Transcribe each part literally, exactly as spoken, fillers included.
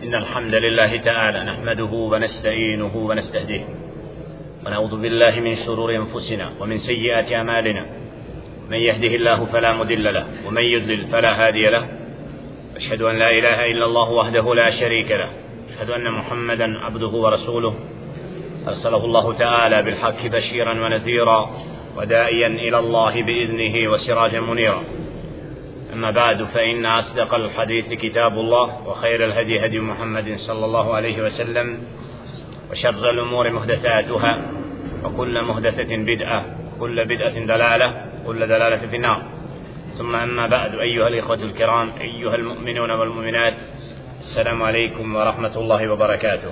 إن الحمد لله تعالى نحمده ونستعينه ونستهديه ونعوذ بالله من شرور أنفسنا ومن سيئات أعمالنا. من يهده الله فلا مضل له ومن يضلل فلا هادي له. أشهد أن لا إله إلا الله وحده لا شريك له. أشهد أن محمدا عبده ورسوله أرسله الله تعالى بالحق بشيرا ونذيرا وداعيا إلى الله بإذنه وسراجا منيرا. أما بعد، فإن أصدق الحديث كتاب الله، وخير الهدي هدي محمد صلى الله عليه وسلم، وشر الأمور محدثاتها، وكل محدثة بدعة، وكل بدعة دلالة، وكل دلالة في النار. ثم أما بعد، أيها الإخوة الكرام، أيها المؤمنون والمؤمنات، السلام عليكم ورحمة الله وبركاته.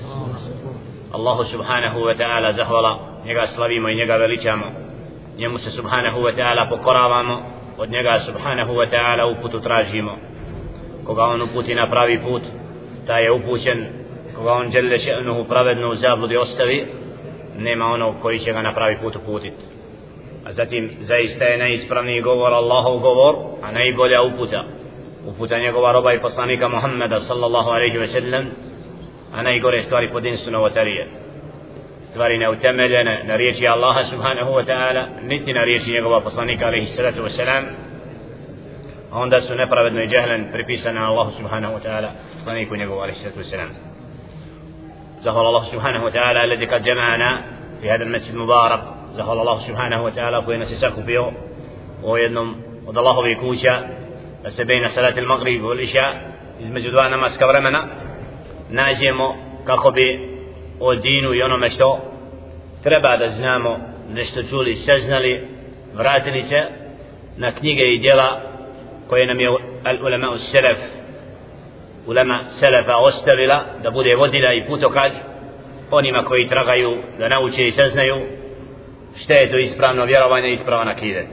الله سبحانه وتعالى zahvala, njega slavimo i njega veličamo, njemu se subhanahu wa ta'ala pokoravamo, od njega subhanahu wa ta'ala uputu tražimo. Koga on uputi na pravi put, taj je upućen. Koga on dželle še'nuhu pravedno u zabludi ostavi, nema onog koji će ga na pravi put uputiti. A zatim zaista je najispravniji govor Allahov govor, a najbolja uputa uputa njegova roba i poslanika Muhammeda sallallahu alaihi ve sellem, a najgore stvari po din su novotarije, stvari neutemeljene na riječi Allaha subhanahu wa ta'ala, niti na riječi njegova poslanika alaihi salatu wasalam, a onda su nepravedno i džehlen pripisane Allahu subhanahu wa ta'ala, poslaniku njegova alaihi salatu wasalam. Zahvala Allah subhanahu wa ta'ala alladhi kad jama'ana fi hada al-masjid mubarak. Zahvala Allah subhanahu wa ta'ala koji nas je sakupio u jednom od Allahovih kuća, da se bejna salati al-maghrib wal isha, između dva namaska vremena, nađemo kako bi o dinu i onome što treba da znamo, nešto čuli, saznali, vratili se na knjige i djela koje nam je ulema selef, ulema selefa ostavila da bude vodila i putokaz onima koji tragaju da nauče i saznaju šta je to ispravno vjerovanje i ispravan akidet.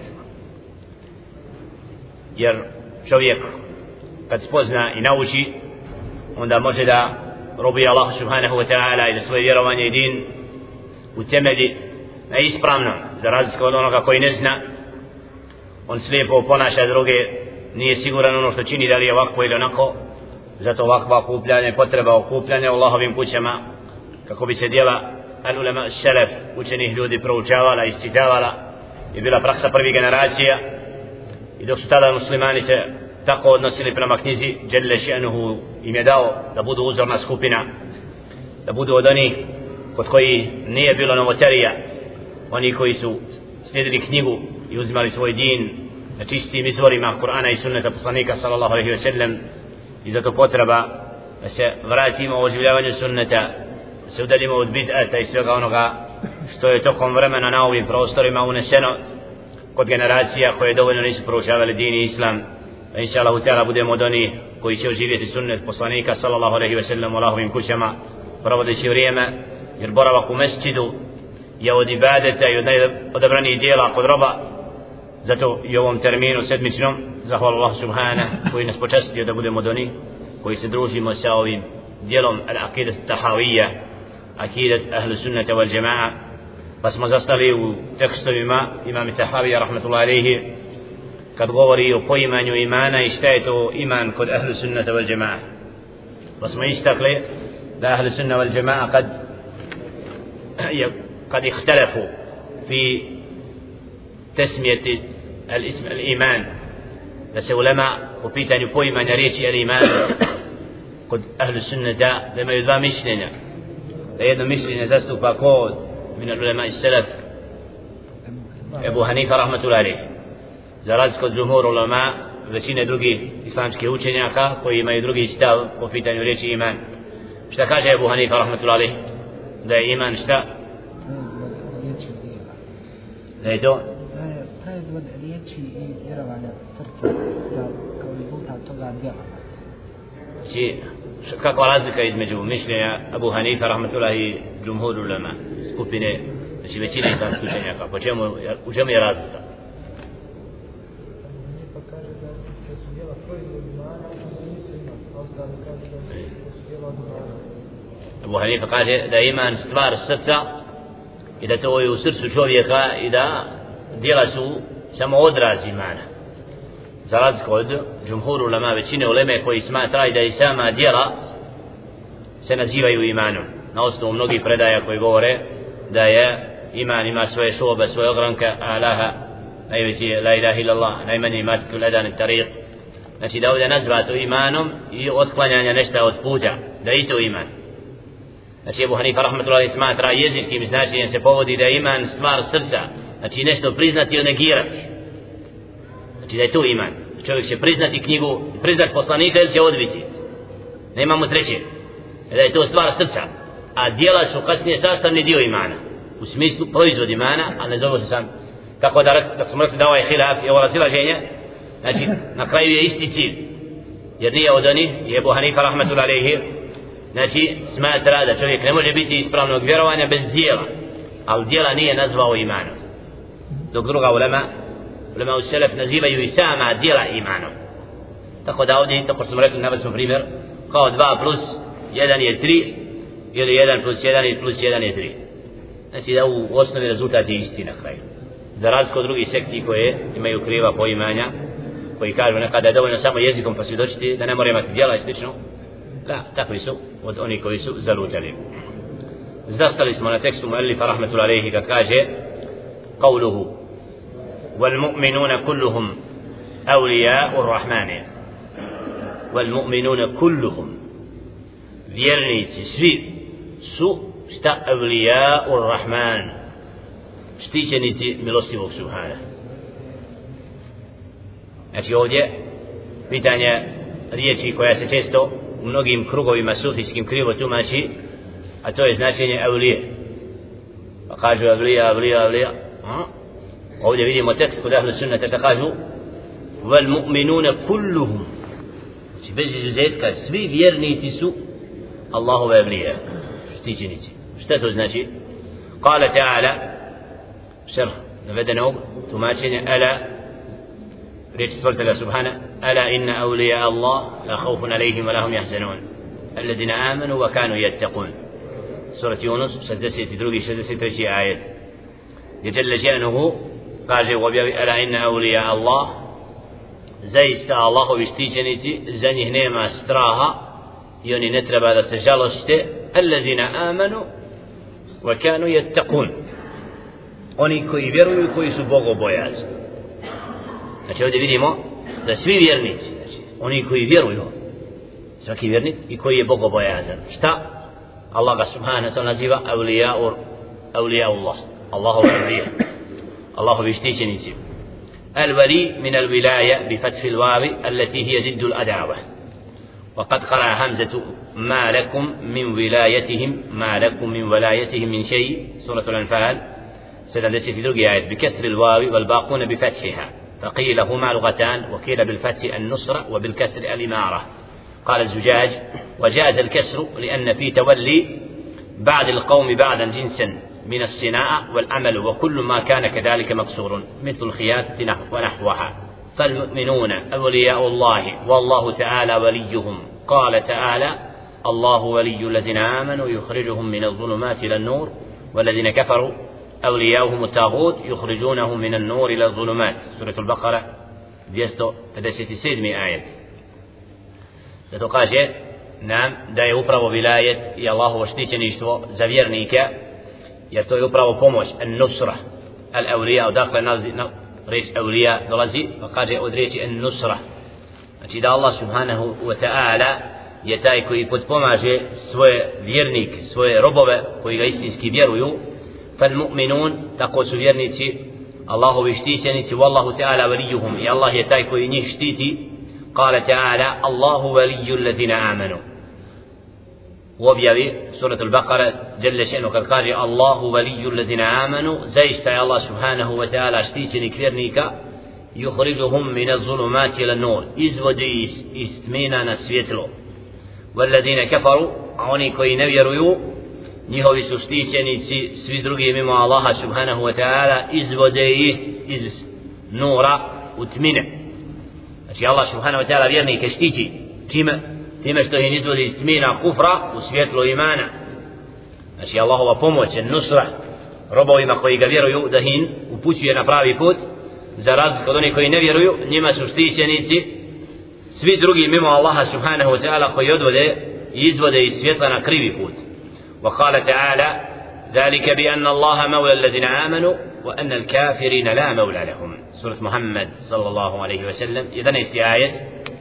Jer čovjek kad spozna i nauči, onda može da robuje Allah subhanahu wa ta'ala i da svoje vjerovanje i din utemelji na ispravno, za razliku od onoga koji ne zna. On slijepo ponaša druge, nije siguran ono što čini, da li je ovako ili onako. Zato ovakva okupljanje, potreba okupljanja u Allahovim kućama, kako bi se djela al-ulema selef, učenih ljudi, proučavala, isčitavala, je bila praksa prvih generacija. I dok su tada muslimani se tako odnosili prema knjizi, dželle še'nuhu im je dao da budu uzorna skupina, da budu od onih kod koji nije bilo novotarija, oni koji su slijedili knjigu i uzimali svoj din na čistim izvorima Kur'ana i sunneta poslanika sallallahu alejhi ve sellem. I zato potreba da se vratimo u oživljavanju sunneta, da se udaljimo od bid'ata i svega onoga što je tokom vremena na ovim prostorima uneseno kod generacija koje dovoljno nisu proučavali din i islam. Da inša Allahu ta'ala budemo od onih koji će oživjeti sunnet poslanika sallallahu alejhi ve sellem u Allahovim kućama, provodeći vrijeme, jer boravak u mesčidu je od ibadeta i od najodabranijih dijela kod roba. Zato i ovom terminu sedmičnom zahvala Allah subhanahu koji nas počastio da budemo od onih koji se družimo sa ovim dijelom al-aqidat tahawiyya, aqidat ahlu sunnata wal jama'a. Pa smo zastali u tekstovima imam Tahawija rahmatullahi alejhi kad govori o poimanju imana i šta je to iman kod ahlu sunnata wal jama'a. Pa smo istakli da ahlu sunna wal jama'a kad kad ikhtalafu fi tesmijeti al-ism al-iman, da se ulema po pitanju poimanja riječi al-iman kod ahlu sunnata da imaju dva mišljenja, da jedno mišljenje zastupa kod min al-ulema i selef Ebu Hanifa rahmatullahi alejhi, za razliku od džumhur ulema, većine drugih islamskih učenjaka koji imaju drugi stav po pitanju riječi iman. Šta kaže Ebu Hanifa rahmatullahi alejhi? Da je iman šta? Da je to? Da je proizvod riječi i vjerovanja srca, da kao rezultat toga djela. Znači, kakva razlika između mišljenja Ebu Hanifa rahmatullahi i džumhur ulema, skupine, znači većine islamskih učenjaka, po čemu, u čemu je razlika? Ebu Hanifa kaže da je iman stvar srca i da to je u srcu čovjeka i da djela su samo odraz imana. Za razliku od džumhur ulema, većine uleme koji smatraju da i sama djela se nazivaju imanom. Na osnovu mnogih predaja koji govore da je iman ima svoje šobe, svoje ogranke, alaha, najveći la ilaha illallah, najmanji matkul edan tariq. Znači da ovdje nazvato imanom i otklanjanja nešto od puta, da i to iman. Znači Ebu Hanifa rahmatullahi smatra jezičkim značenjem se povodi da je iman stvar srca, znači nešto priznati ili negirati. Znači da je to iman. Čovjek će priznati knjigu, priznati poslanika ili će odbiti. Nemamo treće. Da je to stvar srca. A djela su kasnije sastavni dio imana. U smislu proizvod imana, a ne zove se sam. Tako da, da smo rekli da ovaj hilaf i ovo razilaženje, znači na kraju je isti cilj. Jer nije od onih, je Ebu Hanifa rahmatullahi alejhi, znači smatra da čovjek ne može biti ispravnog vjerovanja bez djela. Ali djela nije nazvao imanom. Dok druga ulema, ulema u selef nazivaju i sama djela imanom. Tako da ovdje isto, ko smo rekli, naveli smo primjer, kao dva plus jedan je tri, ili jedan plus jedan i plus jedan je tri. Znači da u osnovi rezultat je isti na kraju. Za razliku od drugih sekti koje imaju kriva poimanja, koji kažu nekada je dovoljno samo jezikom posvjedočiti da ne mora imati djela i slično. Da, takvi su od onih koji su zalutali. Zastali smo na tekstu muallifa rahmatullahi alejhi kad kaže qawluhu wal mu'minuna kulluhum awliya'ur rahmani wal mu'minuna kulluhum, vjernici svi su šta awliya'ur rahman, štićenici milostivog subhana. Znači ovdje pitanje riječi koja se često u mnogim krugovima sufijskim krivo tumači, a to je značenje avlije. Pa kažu avlija, avlija, avlija. Ovdje vidimo tekst kod ahlu sunnata da kažu wal mu'minuna kulluhum, znači bez izuzetka svi vjernici su Allahove avlije, štićenici. Šta to znači? Kale ta'ala, šerh navedenog tumačenja, ala, riječ stvoritelja subhana, ala inna awliya Allah la khawfun alayhim wa lahum yahzanun alladhina amanu wa kanu yattaqun. Surat Yunus šezdeset dva i šezdeset tri ajet. Gdje Jalla šanuhu kaže u objavi ala inna awliya Allah, zaista Allahovi štićenici, za njih nema straha i oni ne treba da se žaloste, alladhina amanu wa kanu yattaqun, oni koji vjeruju i koji su bogobojazni. Znači ovdje vidimo da svi vjernici, znači oni koji vjeruju, svaki vjernik i koji je bogobojazan, šta Allah ga subhanahu wa ta'ala naziva awliya, awliya Allah, Allahovi avlije, Allahovi štićenici. Al-wali min al-wilaya bi fathi al-wawi allati hiya ضد al-adawa. وقد قرأ همزة ما لكم من ولايتهم ما لكم من ولايتهم من شيء سورة الأنفال سدسة في ذوق آية بكسر الواو والباقون بفتحها، فقيل هما لغتان، وقيل بالفتح النصرة وبالكسر الإمارة. قال الزجاج وجاز الكسر لأن في تولي بعد القوم بعدا جنسا من الصناعة والعمل، وكل ما كان كذلك مكسور مثل الخياطة ونحوها. فالمؤمنون أولياء الله والله تعالى وليهم. قال تعالى الله ولي الذين آمنوا يخرجهم من الظلمات إلى النور والذين كفروا أولياؤهم الطاغوت يخرجونهم من النور إلى الظلمات. سورة البقرة دvjesto pedeset sedmi ajet. Zato kaže nam da je upravo vilajet i Allahovo štićeništvo za vjernike, jer to je upravo pomoć, an-nusra, al-awliya, odakle nalazi riječ awliya dolazi, pa kaže od riječi an-nusra. Znači da Allah subhanahu wa ta'ala je taj koji potpomaže svoje vjernike, svoje robove koji ga istinski vjeruju. Fal mu'minun, tako su vjernici Allahovi štićenici, wallahu ta'ala waliyuhum, i Allah je taj koji njih štiti. Kale ta'ala Allahu waliyyu alladhina amanu. U objavi surat al-Baqara Jalla še'nu kad kaže Allahu waliyyu alladhina amanu, zaista je Allah subhanahu wa ta'ala štićenik vjernika, yukhrijuhum min az-zulumati ila an-nur, izvodi iz, iz tmina na svjetlo. Walladhina kafaru, a oni koji ne vjeruju, njihovi su štićenici svi drugi mimo Allaha subhanahu wa ta'ala, izvode ih iz nura u tmine. Znači Allah subhanahu wa ta'ala vjernike štiti čime? Time što ih izvodi iz tmina kufra u svjetlo imana. Znači Allahova pomoć, nusra robovima koji ga vjeruju, da ih upućuje na pravi put, za razliku od onih koji ne vjeruju, njima su štićenici svi drugi mimo Allaha subhanahu wa ta'ala koji odvode i izvode iz svjetla na krivi put. وقال تعالى ذلك بأن الله مولى الذين آمنوا وأن الكافرين لا مولى لهم. سورة محمد صلى الله عليه وسلم. إذن آية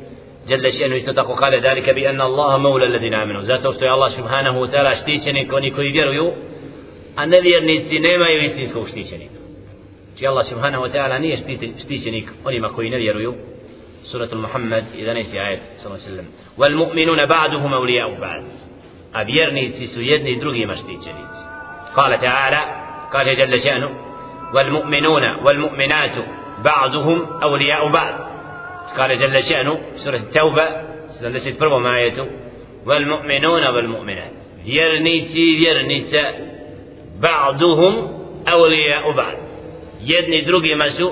جل شأنه يستطق قال ذلك بأن الله مولى الذين آمنوا. zato što je Allah subhanahu wa ta'ala štićenik oni koji vjeruju, a nevjernici nemaju istinskog štićenika. Či Allah subhanahu wa ta'ala nije štićenik onima koji ne vjeruju. Suratul Muhammad jedanaesti ajet sallallahu alejhi ve sellem. Wal mu'minuna ba'duhum awliya'u ba'd. A vjernici su jedni i drugima štićenici. Qala ta'ala, kaže jalla šanu, wal mu'minuna wal mu'minatu ba'duhum awliya'u ba'd. Kaže jalla šanu, sura Tauba sedamdeset prvom ajetu, wal mu'minuna wal mu'minat. Vjernici i vjernice ba'duhum awliya'u ba'd. Jedni drugima su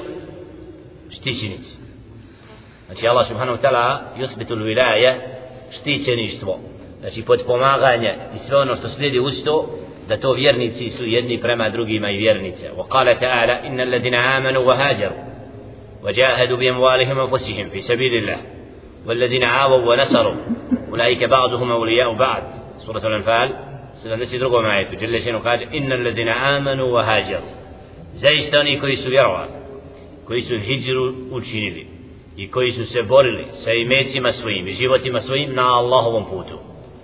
štićenici. Znači Allah subhanahu wa ta'ala yusbitul wilaya, štićeništvo, znači potpomaganje i sve ono što slijedi uz to, da to vjernici su jedni prema drugima i vjernice. Wa qala ta'ala innal ladina amanu wa hajaru wa jahadu bi amwalihim wa anfusihim fi sabilillah wal ladina awaw wa nasaru ulaika ba'duhum awliya'u ba'd. Suratul Anfal sedamdeset drugom ajetu jalla šanu kaže innal ladina amanu wa hajaru. Zaista oni koji su vjerovali, koji su hidžru učinili i koji su se borili sa imecima svojim i životima svojim na Allahovom putu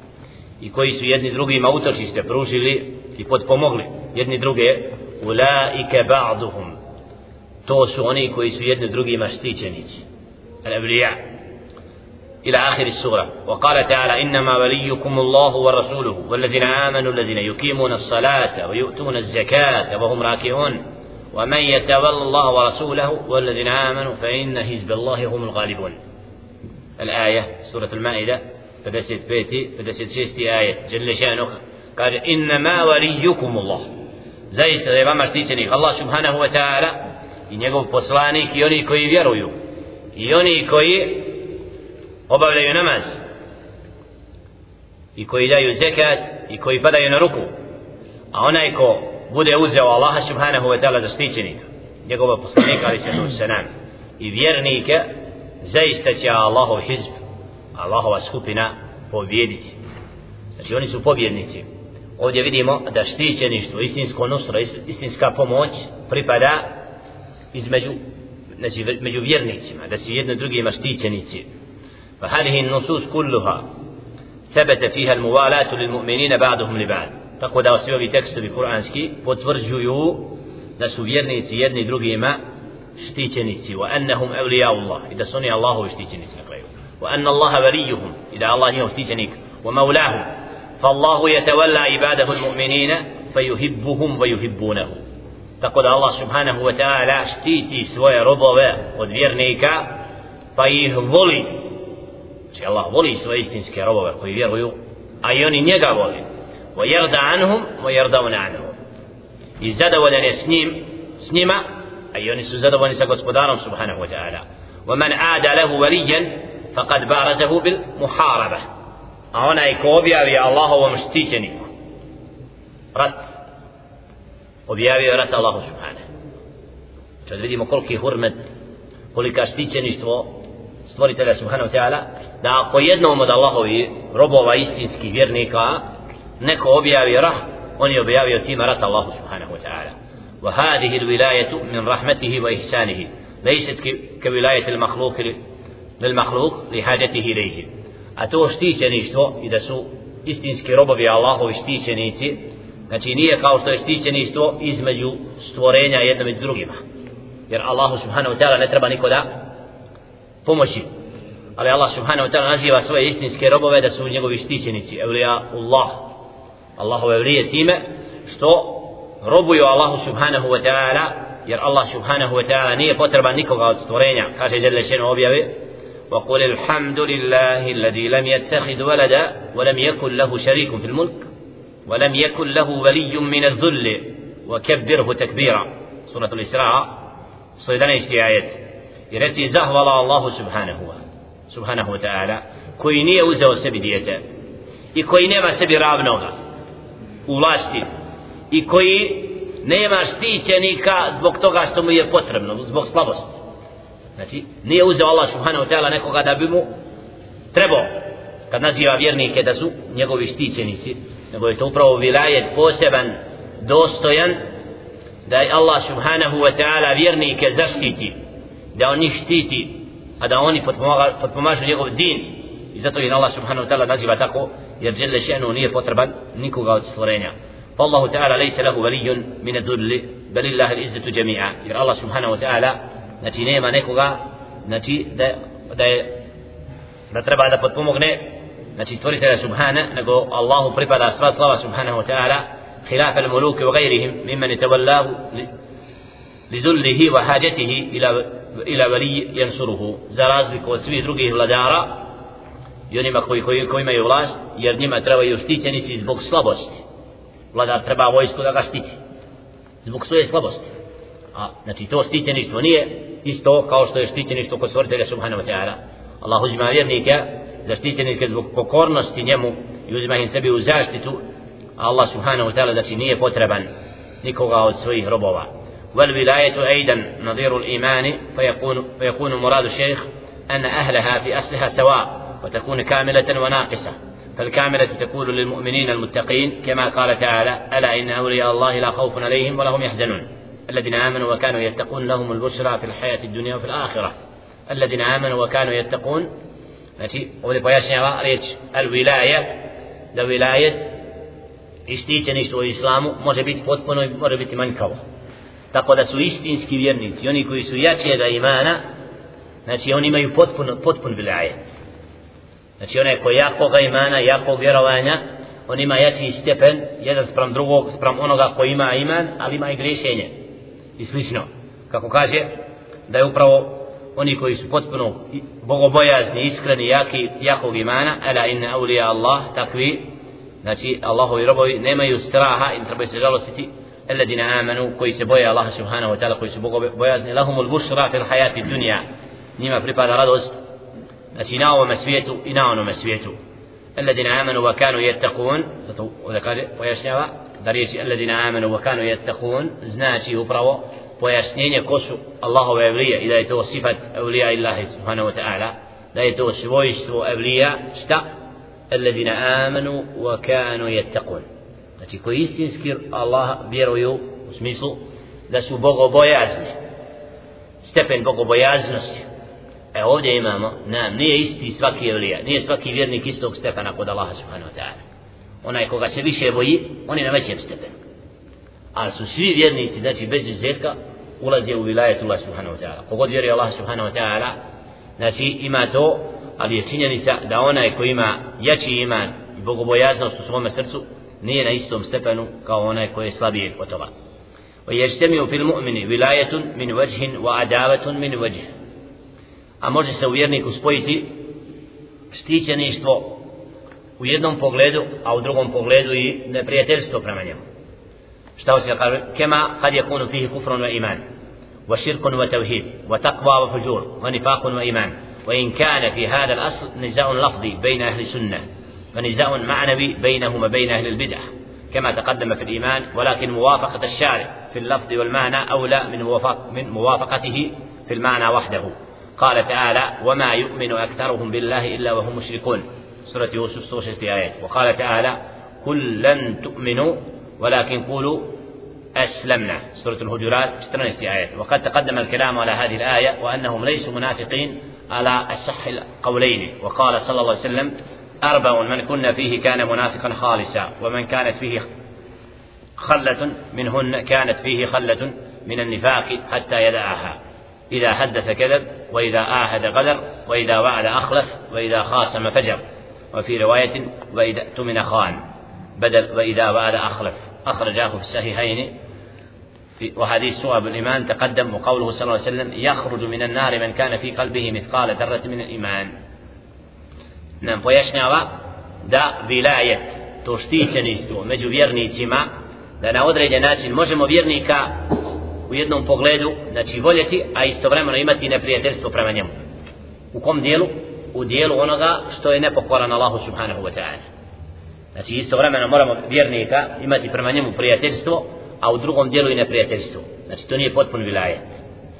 i koji su jedni drugima utočište pružili i potpomogli jedni druge, ulaike ba'duhum, to su oni koji su jedni drugima štićenici, al-awliya. إلى آخر السورة. وقال تعالى إنما وليكم الله ورسوله والذين آمنوا الذين يقيمون الصلاة ويؤتون الزكاة وهم راكعون ومن يتولى الله ورسوله والذين آمنوا فإن حزب الله هم الغالبون. الآية سورة المائدة فدست بيتي فدست شستي آية جل شأنه قال إنما وليكم الله. زيست ذي štićenik Allah subhanahu wa ta'ala i njegov poslanik i oni koji vjeruju i oni koji obavljaju namaz i koji daju zekat i koji padaju na ruku. A onaj ko bude uzeo Allaha subhanahu wa ta'ala za štićenika, njegova poslanika ali sallallahu selam i vjernike, zaista će Allahov hizb, Allahova skupina pobjediti. Znači oni su pobjednici. Ovdje vidimo da štićeništvo, istinsko nusro, istinska pomoć pripada između, znači među vjernicima, da su jedno drugima štićenici. فهذه النصوص كلها ثبت فيها الموالاة للمؤمنين بعضهم لبعض. Tako da svi ovi tekstovi kuranski potvrđuju da su vjernici jedni drugima štićenici, wa annahum awliya'ullah, i da su oni Allahovi štićenici na kraju, wa anna Allaha waliyuhum, i da Allah njihov štićenik, wa maulahu, fa Allahu yatawalla ibadahu al-mu'minina fayuhibbuhum wa yuhibbunahu. Tako da Allah subhanahu wa ta'ala štiti svoje robove od vjernika pa ih voli. Znači Allah voli svoje istinske robove koji vjeruju, a i oni njega voli. وَيَرْدَ عَنْهُمْ وَيَرْدَوْنَ عَنْهُمْ. I zadovoljan je s njim, s njima, a i oni su zadovoljni sa gospodarom subhanahu wa ta'ala. وَمَنْ عَادَ لَهُ وَلِيًّا فَقَدْ بَارَزَهُ بِالْمُحَارَبَةِ. A onaj ko objavi Allahovom štićeniku rat, objavio rat Allahu subhanahu. Kad vidimo koliki hurmet, kolika štićeništvo stvoritelja subhanahu wa ta'ala, da ako jednom od Allahovi robova istinskih vjernika neko objavi rah, on je objavio tima rat Allahu subhanahu wa ta'ala. وهذه الولاية من رحمته وإحسانه ليست كولاية المخلوق للمخلوق لحاجته إليه. A to štićeništvo i da su istinski robovi Allahovi štićenici, znači nije kao što je štićeništvo između stvorenja jednom i drugima, jer Allahu subhanahu wa ta'ala ne treba niko da pomoći, ali Allah subhanahu wa ta'ala naziva svoje istinske robove da su njegovi štićenici, evlijaullah, Allahove evlije, time što robuju Allahu subhanahu wa ta'ala, jer Allah subhanahu wa ta'ala nije potreban nikoga od stvorenja. Kaže jelle šenu objave وَقُلِ الْحَمْدُ لِلَّهِ الَّذِي لَمْ يَتَّخِذْ وَلَدًا وَلَمْ يَكُنْ لَهُ شَرِيكٌ فِي الْمُلْكِ وَلَمْ يَكُنْ لَهُ وَلِيٌّ مِنَ الذُّلِّ وَكَبِّرْهُ تَكْبِيرًا. Suratul Isra sto jedanaesti ajet. I reci zahvala Allahu subhanahu wa subhanahu wa ta'ala koji nije uzeo sebi dijete i koji nema sebi ravnoga u vlasti i koji nema štićenika zbog toga što mu je potrebno, zbog slabosti. Znači nije uzeo Allah subhanahu wa ta'ala nekoga da bi mu trebao, kad naziva vjernike da su njegovi štićenici, nego je to upravo vilajet poseban, dostojan, da je Allah subhanahu wa ta'ala vjernike zaštiti, da on njih štiti, a da oni potpomažu njegov din. I zato je Allah subhanahu wa ta'ala naziva tako, jer dželle še'nu nije potreban nikoga od stvorenja. Pa Allahu ta'ala lejse lahu valijun min adulli, bel illahi l'izzatu džemi'a. Jer Allah subhanahu wa ta'ala, znači nema nekoga, znači da, da je da treba da potpomogne, znači stvoritelja subhana, nego Allahu pripada sva slava subhanahu wa ta'ala, خلاف الملوك وغيرهم ممن يتولاه لذله وحاجته إلى إلى ولي ينصره za razliku od svih drugih vladara i onima koji, koji, koji imaju vlast, jer njima trebaju štićenici zbog slabosti. Vladar treba vojsku da ga štiti zbog svoje slabosti, a znači to štićeništvo nije isto kao što je štićeništvo kod stvoritelja subhanahu wa ta'ala. Allah uzima vjernike za štićenike zbog pokornosti njemu i uzima im sebi u zaštitu. Allah subhanahu wa ta'ala znači nije potreban nikoga od svojih robova. والولاية أيضا نظير الإيمان فيكون, فيكون مراد الشيخ أن أهلها في أصلها سواء وتكون كاملة وناقصة. فالكاملة تكون للمؤمنين المتقين كما قال تعالى ألا إن أولياء الله لا خوف عليهم ولا هم يحزنون الذين آمنوا وكانوا يتقون لهم البشرى في الحياة الدنيا وفي الآخرة الذين آمنوا وكانوا يتقون. znači ovdje pojašnjava riječ al-wilaje, da vilajet i štićeništvo u islamu može biti potpuno i može biti manjkavo. Tako da su istinski vjernici, oni koji su jačega imana, znači oni imaju potpuno, potpun vilajet. Znači onaj koji jakoga imana, jakog vjerovanja, on ima jači stepen, jedan sprem drugog, sprem onoga koji ima iman, ali ima i griješenje. I slično. Kako kaže, da je upravo oni koji su potpuno bogobojazni, iskreni, jaki, jakog imana, ala inna awliya Allah, takvi, znači Allahovi robovi nemaju straha i trebaju se žalostiti, alladina amanu, koji se boje Allaha subhanahu wa ta'ala, koji su bogobojazni, lahumul bushra fil hayati dunya, njima pripada radost, znači na ovome svijetu i na onome svijetu. Alladina amanu wa kanu yattaqun, zato ovdje kaže, pojašnjava da riječi alladina amanu wa kanu yattaqun znači upravo pojašnjenje ko su Allahove evlije i da je to sifat evlija Allahi subhanahu wa ta'ala, da je to svojstvo evlija, šta? Alladina amanu wa kanu yattaqun, znači koji istinski Allah vjeruju u smislu da su bogobojazni, stepen bogobojaznosti. E ovdje imamo, nam, nije isti svaki evlija, nije svaki vjernik istog stepena kod Allaha subhanahu wa ta'ala. Onaj koga se više boji, on je na većem stepenu. Ali su svi vjernici, znači bez izuzetka, ulaze u vilajet Allah subhanahu wa ta'ala. Kogod vjeruje Allah subhanahu wa ta'ala, znači ima to, ali je činjenica da onaj koji ima jači iman i bogobojaznost u svome srcu, nije na istom stepenu kao onaj koji je slabiji od toga. وَيَجْتَمِعُ فِي الْمُؤْمِنِ وِلَايَةٌ مِنْ وَجْهٍ وَعَدَاوَةٌ مِنْ وَجْهٍ. A može se u vjerniku spojiti štićeništvo u jednom pogledu, a u drugom pogledu i neprijateljstvo prema njemu. Šta hoće da kaže? Kema kad yakunu fihi kufrun wa iman wa shirkun wa tawhid wa taqwa wa fujur wa nifaqun wa iman wa in kana fi hada al-asl niza'un lafzi bayna ahli sunnah wa niza'un ma'nawi baynahum wa bayna ahli al-bid'ah كما تقدم في الإيمان ولكن موافقة الشارع في اللفظ والمعنى أولى من من موافقته في المعنى وحده. قال تعالى وما يؤمن أكثرهم بالله إلا وهم مشركون سورة يوسف سورة آيات. وقال تعالى قل لن تؤمنوا ولكن قولوا أسلمنا سورة الهجرات ستة آيات. وقد تقدم الكلام على هذه الآية وأنهم ليسوا منافقين على أصح القولين. وقال صلى الله عليه وسلم أربع من كنا فيه كان منافقا خالصا ومن كانت فيه خلة منهن كانت فيه خلة من النفاق حتى يدعها إذا حدث كذب وإذا آهد غدر وإذا وعد أخلف وإذا خاصم فجر. وفي رواية وإذا اؤتمن خان بدل وإذا وعد أخلف. أخرجاه في الصحيحين. وحديث سوء بالإيمان تقدم. وقوله صلى الله عليه وسلم يخرج من النار من كان في قلبه مثقال ذرة من الإيمان. nam pojašnjava da vilajet, to štićeništvo među vjernicima, da na određen način možemo vjernika u jednom pogledu, znači voljeti, a istovremeno imati neprijateljstvo prema njemu. U kom dijelu? U dijelu onoga što je nepokoran Allahu subhanahu wa ta'ala. Znači istovremeno moramo vjernika imati prema njemu prijateljstvo, a u drugom dijelu i neprijateljstvo. Znači to nije potpun vilajet.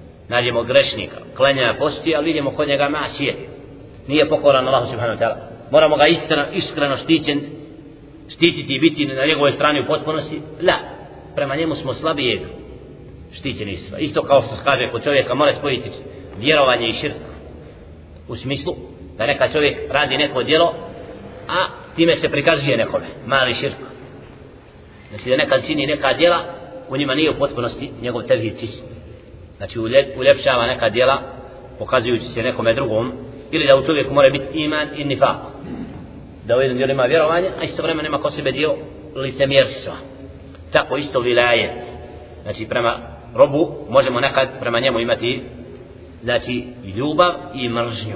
Nađemo grešnika, klanja posti, ali vidimo kod njega masije, nije pokoran Allahu subhanahu wa ta'ala. moramo ga iskreno, iskreno štićen, štititi i biti na njegovoj strani u potpunosti. La, prema njemu smo slabijeg štićeništva. Isto kao što se kaže kod čovjeka mora spojiti vjerovanje i širk. U smislu da neka čovjek radi neko djelo, a time se prikazuje nekome, mali širk. Znači da nekad čini neka djela, u njima nije u potpunosti njegov tevhid čist. Znači uljepšava neka djela, pokazujući se nekome drugom, ili da u čovjeku mora biti iman i nifak. Da u jednom dijelu ima vjerovanje, a istovremeno ima kod sebe dio licemjerstva. Tako isto vilajet. Znači prema robu možemo nekad prema njemu imati, znači, ljubav i mržnju.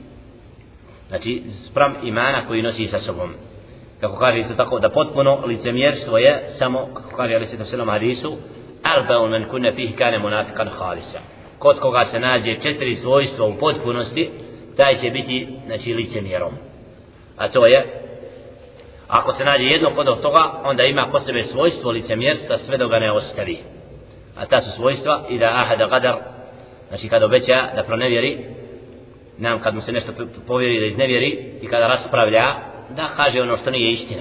Znači sprem imana koji nosi sa sobom. Kako kaže isto tako da potpuno licemjerstvo je samo, kako kaže ali se to selom hadisu, arba'un man kunna fihi kana munafiqan khalisa. Kod koga se nađe četiri svojstva u potpunosti, taj će biti, znači, licemjerom. A to je, ako se nađe jedno kod toga, onda ima kod sebe svojstvo licemjerstva sve dok ga ne ostavi. A ta su svojstva i da ahada qadar, znači kada obeća da pronevjeri, nam kad mu se nešto povjeri da iznevjeri, i kada raspravlja da kaže ono što nije istina.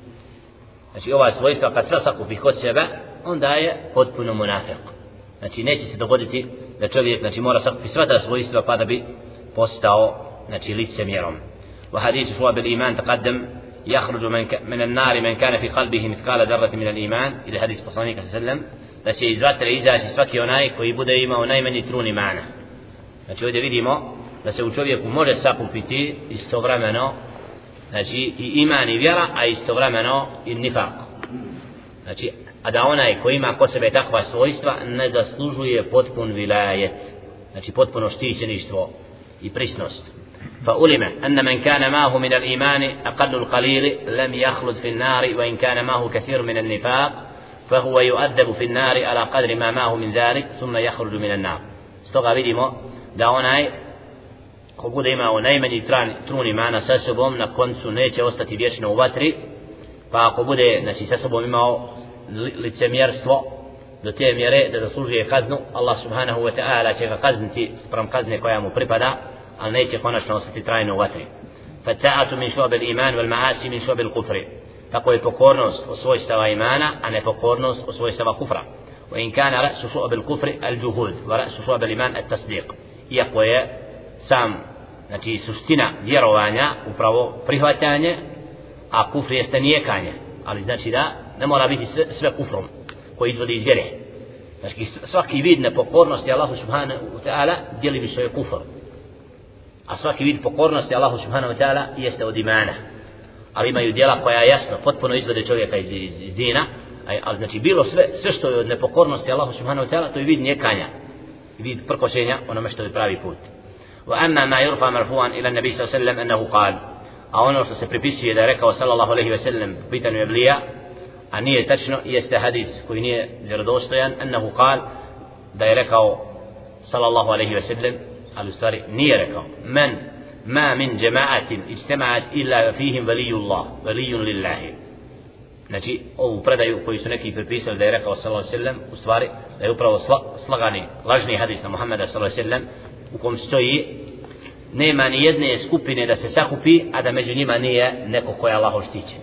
Znači ova svojstva kad sve sakupi kod sebe, onda je potpuno munafiq. Znači neće se dogoditi da čovjek, znači, mora sakupi sva ta svojstva pa da bi postao, znači, licemjerom. Wa hadisu šuab al-iman taqaddam yakhruju min an-nar man kana fi qalbihi mithqala dharratin min al-iman, ili hadis poslanika sallallahu alejhi ve sellem, da će iz vatre izaći svaki onaj koji bude imao najmanji trun imana. Znači ovdje vidimo da se u čovjeku može sakupiti istovremeno, znači, i iman i vjera, a istovremeno i nifak. Znači, a da onaj koji ima kod sebe takva svojstva ne zaslužuje potpun vilajet, znači potpuno štićeništvo i prisnost. فأُلِمَ أَنَّ مَنْ كَانَ مَاهُ مِنَ الْإِيمَانِ أَقَلُّ الْقَلِيلِ لَمْ يَخْلُدْ فِي النَّارِ وَإِنْ كَانَ مَاهُ كَثِيرٌ مِنَ النِّفَاقِ فهو يؤدب في النار على قدر ما معه من ذلك ثم يخرج من النار. Stoga vidimo da onaj ko bude imao najmanji trun imana sa sobom, na koncu neće ostati vječno u vatri, pa ako bude, znači, sa sobom imao licemjerstvo do te mjere da zaslužuje kaznu, Allah subhanahu wa ta'ala će ga kazniti sprem kazne koja mu pripada, ali neće konačno ostati trajno u vatri. Fata'atu min šu'ab al-iman wal ma'asi min šu'ab al-kufri. Tako je pokornost od svojstava imana, a ne pokornost od svojstava kufra. Wa in kana ra'su šu'ab al-kufri al-juhud, wa ra'su šu'ab al-iman at-tasdiq. Iako je sam, znači, suština vjerovanja upravo prihvatanje, a kufr jeste nijekanje, ali znači da ne mora biti sve, sve kufrom koji izvodi iz vjere. Znači svaki vid nepokornosti Allahu subhanahu wa ta'ala dijeli bi svoje kufr, a svaki vid pokornosti Allahu subhanahu wa ta'ala jeste od imana. Ali imaju djela koja jasno potpuno izvode čovjeka iz, iz, iz dina, ali znači bilo sve, sve što je od nepokornosti Allahu subhanahu wa ta'ala, to je vid nijekanja, vid prkošenja onome što je pravi put. وأما ما يرفع مرفوعا إلى النبي صلى الله عليه وسلم أنه قال، a ono što se pripisuje da je rekao sallallahu alejhi ve sellem po pitanju evlija, a nije tačno, jeste hadis koji nije vjerodostojan, annahu qal, da je rekao sallallahu alejhi ve sellem, ali u stvari nije rekao, men ma min jama'atin ijtama'at illa fihim waliyullah waliyun lillahi. Znači ovu predaju koju su neki pripisali da je rekao sallallahu alejhi ve sellem, u stvari da je upravo slagani lažni hadis na Muhammeda sallallahu alejhi ve sellem, u kom stoji nema ni jedne skupine da se sakupi, a da među njima nije neko ko je Allahov štićenik.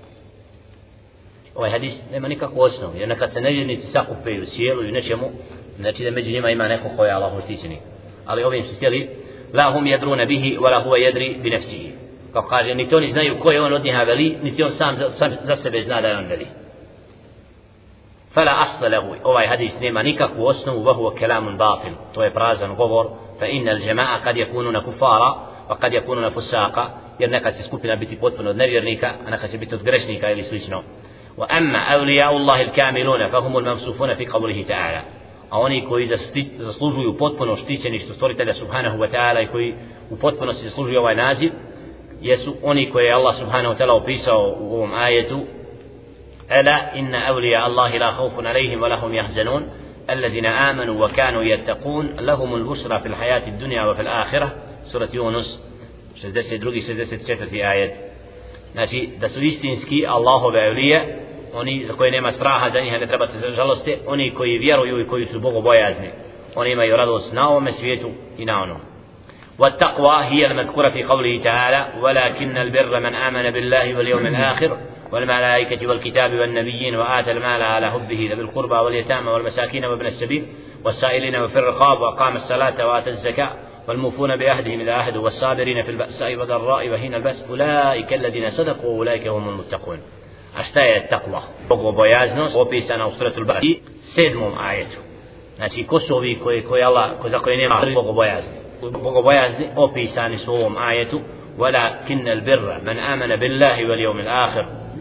Ovaj hadis nema nikakvu osnovu, jer nekad se nevjernici sakupe u sjelu i nečemu, znači da među njima ima neko ko je Allahov štićenik. Ali ovim su htjeli, la hum yadruna bihi wa la huwa yadri bi nafsihi. Kako kaže, niti oni znaju ko je on od njih veli, niti on sam za, sam za sebe zna da je on veli. Fala asla lahu, ovaj hadis nema nikakvu osnovu, wa huwa kalamun batil, to je prazan govor. فإن الجماعة قد يكونون كفارا وقد يكونون فساقا, jer nekad će skupina biti potpuno od nevjernika, a nekad će biti od grešnika ili slično. وأما أولياء الله الكاملون فهم الموصوفون في قوله تعالى, a oni koji zaslužuju potpuno štićeništvo stvoritelja subhanahu wa ta'ala i koji u potpunosti zaslužuju ovaj naziv, jesu oni koje je Allah subhanahu wa ta'ala opisao u ovom ajetu, ألا إن أولياء الله لا خوف عليهم ولا هم يحزنون الذين آمنوا وكانوا يتقون لهم البشرى في الحياة الدنيا وفي الآخرة. سورة يونس šezdeset dva šezdeset četvrti ajet. Znači da su istinski Allahove evlije, oni za koje nema straha, za njih ne treba se žalosti, oni koji vjeruju i koji su bogobojazni, oni imaju radost na ovome svijetu i na onom. والتقوى هي المذكورة في قوله تعالى ولكن البر من آمن بالله واليوم الآخر والملائكة والكتاب والنبيين وآتى المال على حبه ذوي القربى واليتامى والمساكين وابن السبيل والسائلين وفي الرقاب وأقام الصلاة وآتى الزكاة والموفون بعهدهم إذا عاهدوا والصابرين في البأساء والضراء وحين البأس أولئك الذين صدقوا وأولئك هم المتقون. A šta je takva? Bogobojaznost opisana u suratul Bakara i sedmom ajetu. Znači, ko su ovi koji, koji Allah, ko za koje nema bogobojazni? Bogobojazni opisani su u ovom ajetu وَلَكِنَّ الْبِرَّ مَنْ آمَنَ بِاللَّهِ وَالْيَوْمِ الْآخِرِ.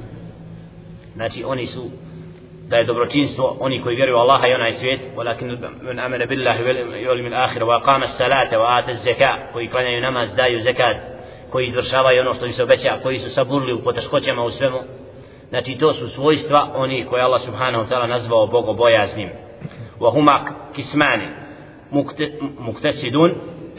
Znači, oni su, da je dobročinstvo oni koji vjeruju Allaha i onaj svijet, وَلَكِنَّ مَنْ آمَنَ بِاللَّهِ وَالْيَوْمِ الْآخِرِ وَأَقَامَ الصَّلَاةَ وَآتَى الزَّكَاةَ, koji klanjaju namaz, daju zekat, koji izvršavaju ono što im se obeća, koji su saburli u poteškoćama u svemu. Znači, to su svojstva oni koje Allah subhanahu wa ta'ala nazvao bogobojaznim. وهما قسمان مقتصدون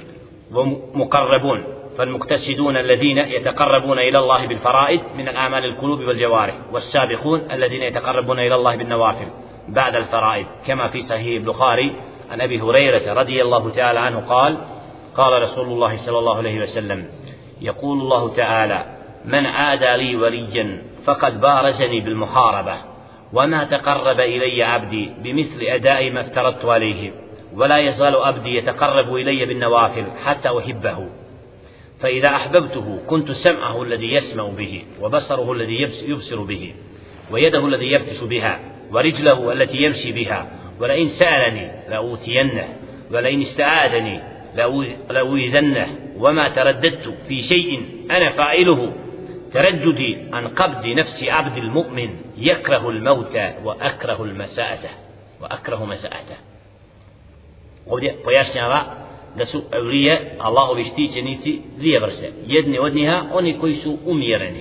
ومقربون. فالمقتصدون الذين يتقربون إلى الله بالفرائض من الأعمال القلوب والجوارح والسابقون الذين يتقربون إلى الله بالنوافل بعد الفرائض كما في صحيح البخاري عن أبي هريرة رضي الله تعالى عنه قال قال رسول الله صلى الله عليه وسلم يقول الله تعالى من عادى لي وليا فقد بارزني بالمحاربة وما تقرب إلي عبدي بمثل أداء ما افترضت عليه ولا يزال عبدي يتقرب إلي بالنوافل حتى أحبه فإذا أحببته كنت سمعه الذي يسمع به وبصره الذي يبصر به ويده الذي يبطش بها ورجله التي يمشي بها ولئن سألني لأوتينه ولئن استعاذني لأوذنه وما ترددت في شيء أنا فاعله ترددي عن قبض نفس عبد المؤمن يكره الموت وأكره المساءة وأكره مساءته. Ovdje pojašnjava da su evlije Allahovi štićenici dvije vrste. Jedni od njih oni koji su umjereni,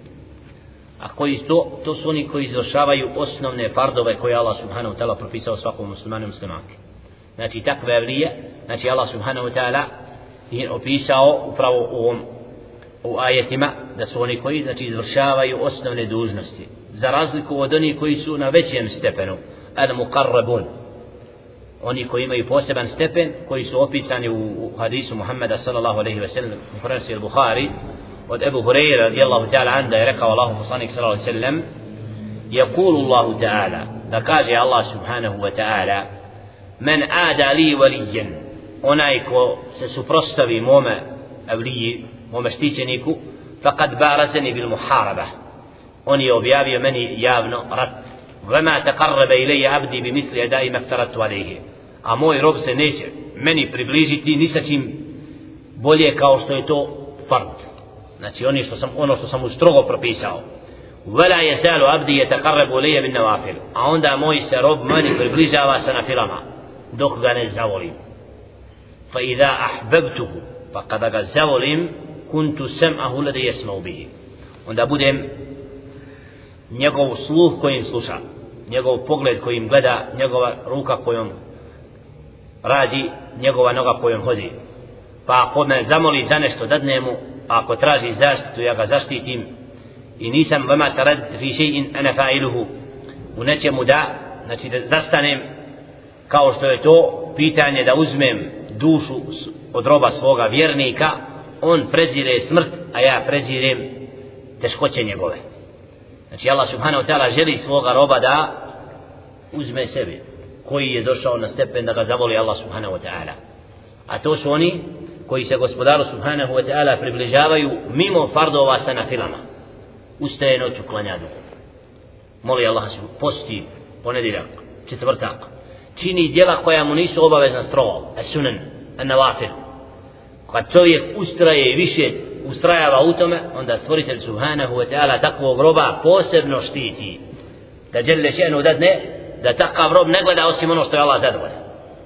a koji to, to su oni koji izvršavaju osnovne fardove koje Allah subhanahu wa ta'ala propisao svakom muslimanu i muslimanke. Znači takve evlije, znači Allah subhanahu wa ta'ala je opisao upravo u ovom u ajetima da su oni koji znači izvršavaju osnovne dužnosti, za razliku od onih koji su na većem stepenu, al-muqarrabun, oni koji imaju poseban stepen, koji su opisani u, u hadisu Muhammeda sallallahu alejhi ve sellem u Sahih al-Bukhari od Ebu Hurajre radijallahu ta'ala anhu, da je rekao Allahu poslanik sallallahu alejhi ve sellem yaqulu Allahu ta'ala, da kaže Allah subhanahu wa ta'ala men aada li waliyan, onaj ko se suprotstavi mome evliji, mome štićeniku, faqad barazani bil muharaba, on je objavio meni javno rat. Vama taqarraba ilayya abdi bi misli ada'i ma aftaratu alayhi, a moj rob se neće meni približiti ni sa čim bolje kao što je to fard, znači ono što sam, ono što sam mu strogo propisao. Wala yasalu abdi yataqarrabu ilayya bin nawafil, a onda moj se rob meni približava sa nafilama dok ga ne zavolim. Fa idha ahbabtuhu, pa kada ga zavolim, kuntu sam'ahu alladhi yasma'u bihi, onda budem njegov sluh kojim sluša, njegov pogled kojim gleda, njegova ruka kojom radi, njegova noga kojom hodi. Pa ako me zamoli za nešto dadne mu, a ako traži zaštitu ja ga zaštitim i nisam vama tarad fi shay'in ana fa'iluhu, u nečemu da, znači da zastanem kao što je to pitanje da uzmem dušu od roba svoga vjernika, on prezire smrt, a ja prezirem teškoće njegove. Znači Allah subhanahu wa ta'ala želi svoga roba da uzme sebi, koji je došao na stepen da ga zavoli Allah subhanahu wa ta'ala. A to su oni koji se gospodaru subhanahu wa ta'ala približavaju mimo fardova sa nafilama. Ustaje noću, klanja duhu, moli Allah, posti ponedjeljak, četvrtak, čini djela koja mu nisu obavezna strogo, as-sunan, an-nawafil. Kad čovjek ustraje i više ustrajava u tome, onda stvoritelj subhanahu wa ta'ala takvog roba posebno štiti, da dželle še'nu dadne da takav rob ne gleda osim ono što je Allah zadovoljan,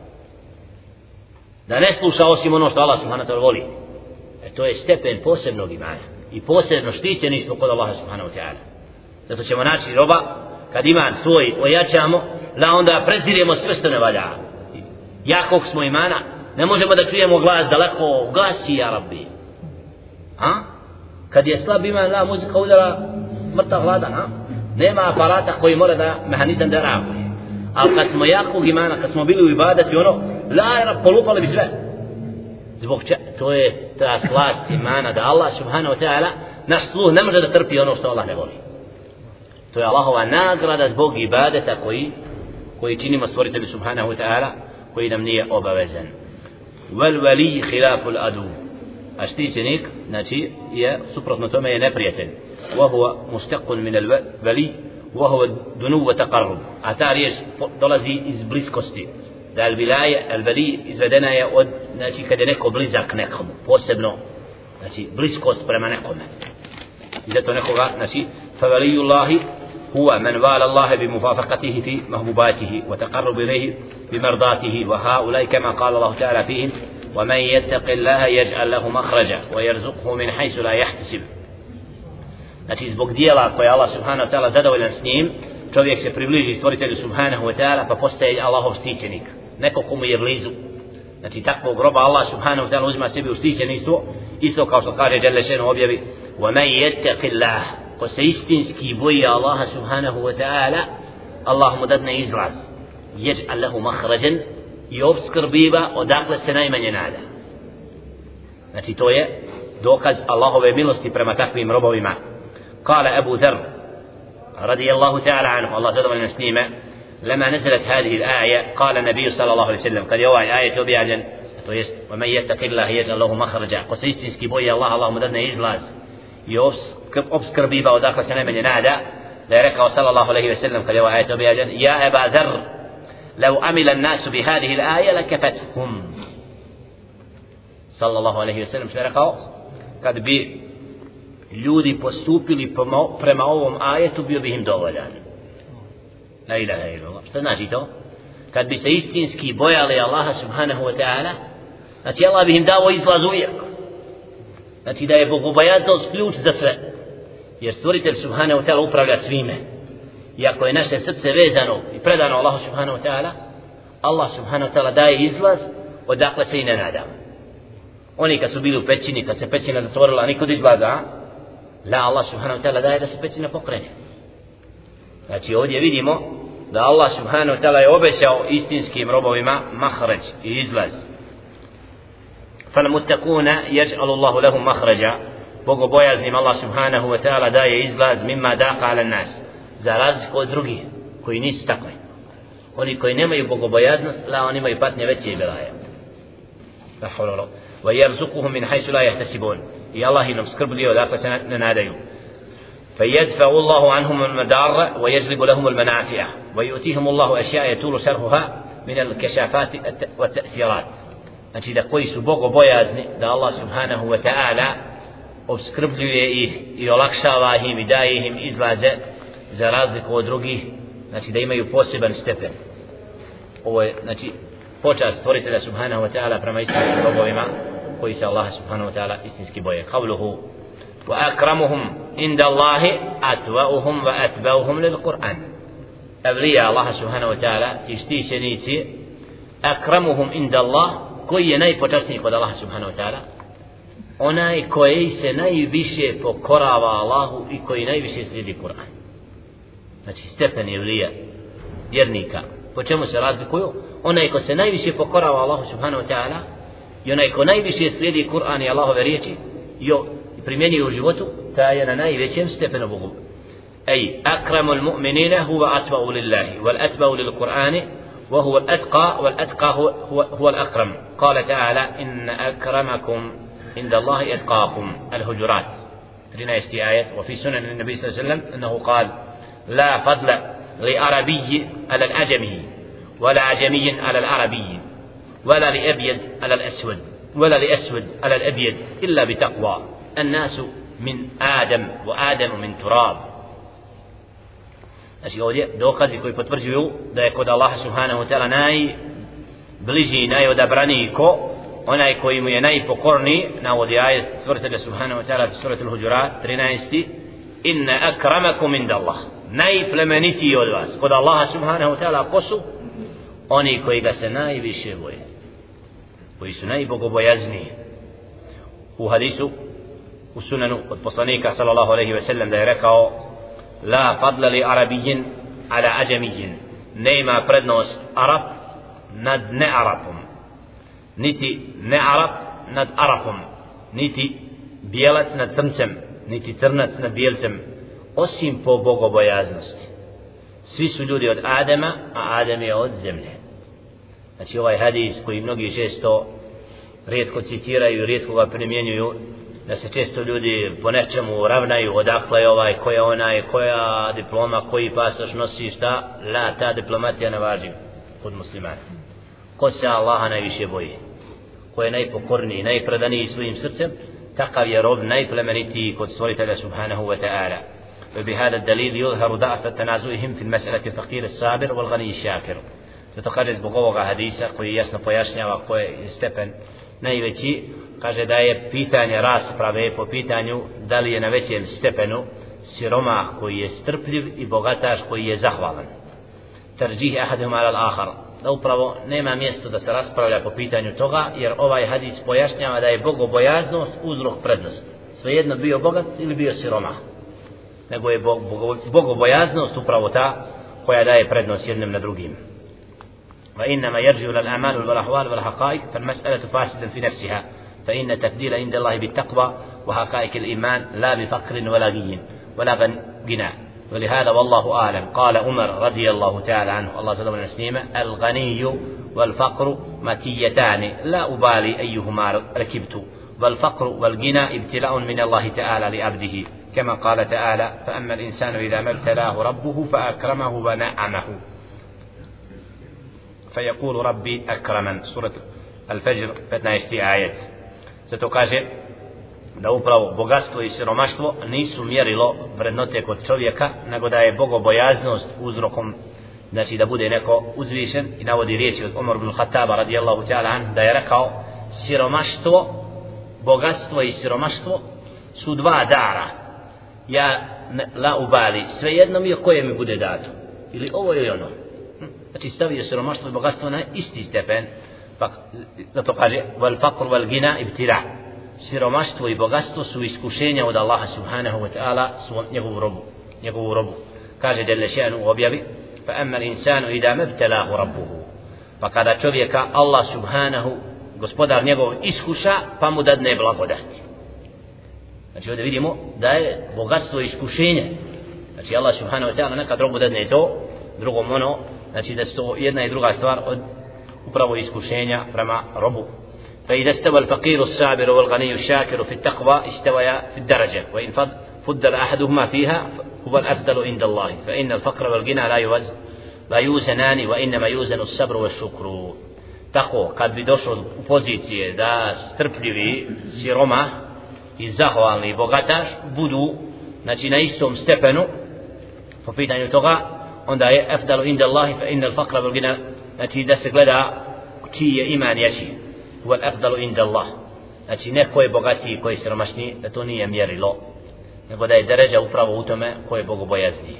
da ne sluša osim ono što Allah subhanahu wa ta'ala voli. E to je stepen posebnog imana i posebno štićeništvo kod Allaha subhanahu wa ta'ala. Zato ćemo naći roba kad iman svoj ojačamo, da onda preziremo sve što ne valja. Jakog smo imana, ne možemo da čujemo glas daleko, gasi ja Rabbi. A? Kad je slab iman, la muzika udara mrtav hladan, a? Nema aparata koji mora da mehanizam da reaguje. Ali kad smo jakog imana, kad smo bili u ibadati, ono, la je polupali bi sve. Zbog če, to je ta slast imana da Allah subhanahu wa ta'ala naš sluh ne može da trpi ono što Allah ne voli. To je Allahova nagrada zbog ibadeta koji koji činimo stvoritelju subhanahu wa ta'ala, koji nam nije obavezan. Wal wali khilaful adu, a štićenik, znači je suprotno tome je neprijatelj. Wa huwa mustaqun min al wali wa huwa dunu wa taqarrub, a ta riječ dolazi iz bliskosti. Da al vilaje, al wali izvedena je od, znači kada je neko blizak nekomu, posebno, znači bliskost prema nekome. I zato nekoga, znači fa waliyullahi هو من والى الله بموافقته في محبوباته وتقرب إليه بمرضاته، وهؤلاء كما قال الله تعالى فيهم ومن يتق الله يجعل له مخرجا ويرزقه من حيث لا يحتسب. Znači zbog dijela koje Allah subhanahu wa ta'ala zadovoljan s njim, čovjek se približi stvoritelju subhanahu wa ta'ala pa postaje Allahov štićenik, neko komu je blizu. Znači takvog roba Allah subhanahu wa ta'ala uzima sebi u štićeništvo, isto kao što kaže Jelle šenu objavi ومن يتق الله, ko se istinski boji Allaha subhanahu wa ta'ala, Allah mu dadne izlaz, yaj'al lahu makhrajan, i opskrbiva odakle se najmanje nada. Znači to je dokaz Allahove milosti prema takvim robovima. Kale Abu Dharr radijallahu ta'ala anhu, Allah zadovoljan s njime, lama nazalat hadihi al-aja, kale nabiju sallallahu alaihi sallam, kad je ovaj ajet objavljen, to jest ومن يتق الله يجعل له مخرجا, ko se istinski boji Allah, Allah mu dadne izlaz i obskrbiva odakle se najmanje nada, da je rekao sallallahu alaihi wa sallam kad je ovaj ajet objavljen, ja Aba Dharr, lau amila nasu bi hadihi l'aja lakafethum. Sallallahu alaihi wa sallam što je rekao, kad bi ljudi postupili prema ovom ajetu, bio bi im dovoljan. La ilaha illallah. Što znači to? Kad bi se istinski bojali Allaha subhanahu wa ta'ala, znači Allah bi im dao izlaz uvijek. Znači da je bogobojaznost ključ za sve, jer stvoritelj subhanahu wa ta'ala upravlja svime. I ako je naše srce vezano i predano Allahu subhanahu wa ta'ala, Allah subhanahu wa ta'ala daje izlaz odakle se i ne nadamo. Oni kad su bili u pećini, kad se pećina zatvorila, nikod izlaza, la, Allah subhanahu wa ta'ala daje da se pećina pokrene. Znači ovdje vidimo da Allah subhanahu wa ta'ala je obećao istinskim robovima mahraj i izlaz. فالمتقون يجعل الله لهم مخرجا, bogobojaznim Allah subhanahu wa ta'ala daje izlaz mimma daqa ala nas, za razliku od drugih koji nisu takvi. Oni koji nemaju bogobojaznost, la, oni imaju patnje veće i belaje. wa yarzuquhum min haythu la yahtasibun, i Allah im skrbljio dakle se ne nadaju. فيدفع الله عنهم المضار ويجلب لهم المنافع ويؤتيهم الله أشياء يطول شرحها من الكشافات والتأثيرات. Znači da koji su bogobojazni, da Allah subhanahu wa ta'ala obskrbljuje ih i olakšava im i daje im izlaze za razliku od drugih, znači da imaju poseban stepen. Ovo je znači počast stvoritelja subhanahu wa ta'ala prema istinskim robovima koji se Allah subhanahu wa ta'ala istinski boje. Kavluhu wa akramuhum inda Allahi atvauhum wa atbauhum lil Qur'an. Evlija Allah subhanahu wa ta'ala, ti štićenici, akramuhum inda Allah, koji je najpočasniji kod Allaha subhanahu wa ta'ala, onaj koji se najviše pokorava Allahu i koji najviše slijedi Kur'an. Znači stepen evlija, vjernika, po čemu se razlikuju? Onaj ko se najviše pokorava Allahu subhanahu wa ta'ala i onaj ko najviše slijedi Kur'an i Allahove riječi i primjenjuje u životu, ta je na najvećem stepenu Bogu. Ej, akramul mu'minina huwa atba'u lillahi wal atba'u lil Kur'ani وهو الأتقى والأتقى هو, هو, هو الأكرم. قال تعالى إن أكرمكم عند الله أتقاكم. الهجرات ترينا آية. وفي سنن النبي صلى الله عليه وسلم أنه قال لا فضل لعربي على الأعجمي ولا عجمي على العربي ولا لأبيض على الأسود ولا لأسود على الأبيض إلا بتقوى الناس من آدم وآدم من تراب. Znači ovdje dokazi koji potvrđuju da je kod Allaha subhanahu wa ta'ala najbliži i najodabraniji ko onaj koji mu je najpokorniji, navodi ajet stvoritelja subhanahu wa ta'ala surat al-Hujurat trinaesti, inna akramakum inda Allah, najplemenitiji od vas kod Allaha subhanahu wa ta'ala ko su? Oni koji ga se najviše boje, koji su najbogobojazniji. U hadisu u sunanu od poslanika sallallahu alaihi wa sallam da je rekao la fadla li arabijin ala ađamijin, ne ima prednost Arab nad ne Arabom, niti ne Arab nad Arafom, niti bijelac nad crncem, niti crnac nad bijelcem, osim po bogobojaznosti. Svi su ljudi od Adema, a Adem je od zemlje. Znači ovaj hadis koji mnogi često rijetko citiraju, rijetko ga primjenjuju, da se često ljudi po nečemu ravnaju, odakle je ovaj, koja onaj, koja diploma, koji pasoš nosi, šta, la, ta diplomatija ne važi kod muslimana. Ko se Allaha najviše boji, ko je najpokorniji, najpredaniji svojim srcem, takav je rob najplemenitiji kod stvoritelja subhanahu wa ta'ala. وبهذا الدليل يظهر ضعف تنازعهم في المسألة الفقير الصابر والغني الشاكر. Zato kaže zbog ovoga hadisa koji jasno pojašnjava koji je stepen najveći, kaže da je pitanje rasprave po pitanju da li je na većem stepenu siromah koji je strpljiv i bogataš koji je zahvalan. Tarjih ahaduhuma ala al-akhar. Da upravo nema mjesta da se raspravlja po pitanju toga, jer ovaj hadis pojašnjava da je bogobojaznost uzrok prednosti. Svejedno bio bogat ili bio siromah, nego je bogobojaznost upravo ta koja daje prednost jednim na drugim. وإنما يرجع إلى الأعمال والأحوال والحقائق فالمسألة فاسدة في نفسها فإن تفضيل عند الله بالتقوى وحقائق الإيمان لا بفقر ولا غي ولا غنى. ولهذا والله أعلم قال عمر رضي الله تعالى عنه الله سلم النسيمة الغني والفقر مكيتان لا أبالي أيهما ركبت والفقر والغنى ابتلاء من الله تعالى لعبده كما قال تعالى فأما الإنسان إذا ما ابتلاه ربه فأكرمه ونعمه فيقول ربي أكرمن. سورة الفجر petnaesta ajet. Zato kaže da upravo bogatstvo i siromaštvo nisu mjerilo vrednote kod čovjeka, nego da je bogobojaznost uzrokom, znači da bude neko uzvišen. I navodi riječi od Umar ibn Khattaba radijallahu ta'ala an, da je rekao siromaštvo, bogatstvo i siromaštvo su dva dara, ja la ubali, svejedno mi je koje mi bude dato, ili ovo ili ono. Znači stavio siromaštvo i bogatstvo na isti stepen, pa zato kaže wal faqr wal gina ibtila. Siromaštvo i bogatstvo su iskušenja od Allaha subhanahu wa ta'ala svom njegovu robu, njegovu robu. Kaže delle še'nu u objavi fa amma l'insanu idha mabtalahu rabbuhu, pa kada čovjeka Allah subhanahu, gospodar njegov, iskuša pa mu dadne blagodati. Znači ovdje vidimo da je bogatstvo iskušenje. Znači Allah subhanahu wa ta'ala nekad robu dadne to, drugom ono, znači da su to jedna i druga stvar od upravo iskušenja prema robu. فإذا استوى الفقير الصابر والغني الشاكر في التقوى استويا في الدرجة وإن فضل أحدهما فيها هو الأفضل عند الله فإن الفقر والغنى لا يوزن لا يوزنان وإنما يوزن الصبر والشكر. Tako kad bi došlo u pozicije da strpljivi, siroma i zahvalni bogataš budu, znači na istom stepenu po pitanju toga, onda je afdalu inda Allahi fa inna al-faqra wal ghina, znači da se gleda čiji je iman jači, wal afdalu inda Allah, znači neko je bogatiji, ko je siromašniji, da to nije mjerilo, nego da je deređa upravo u tome ko je bogobojazniji.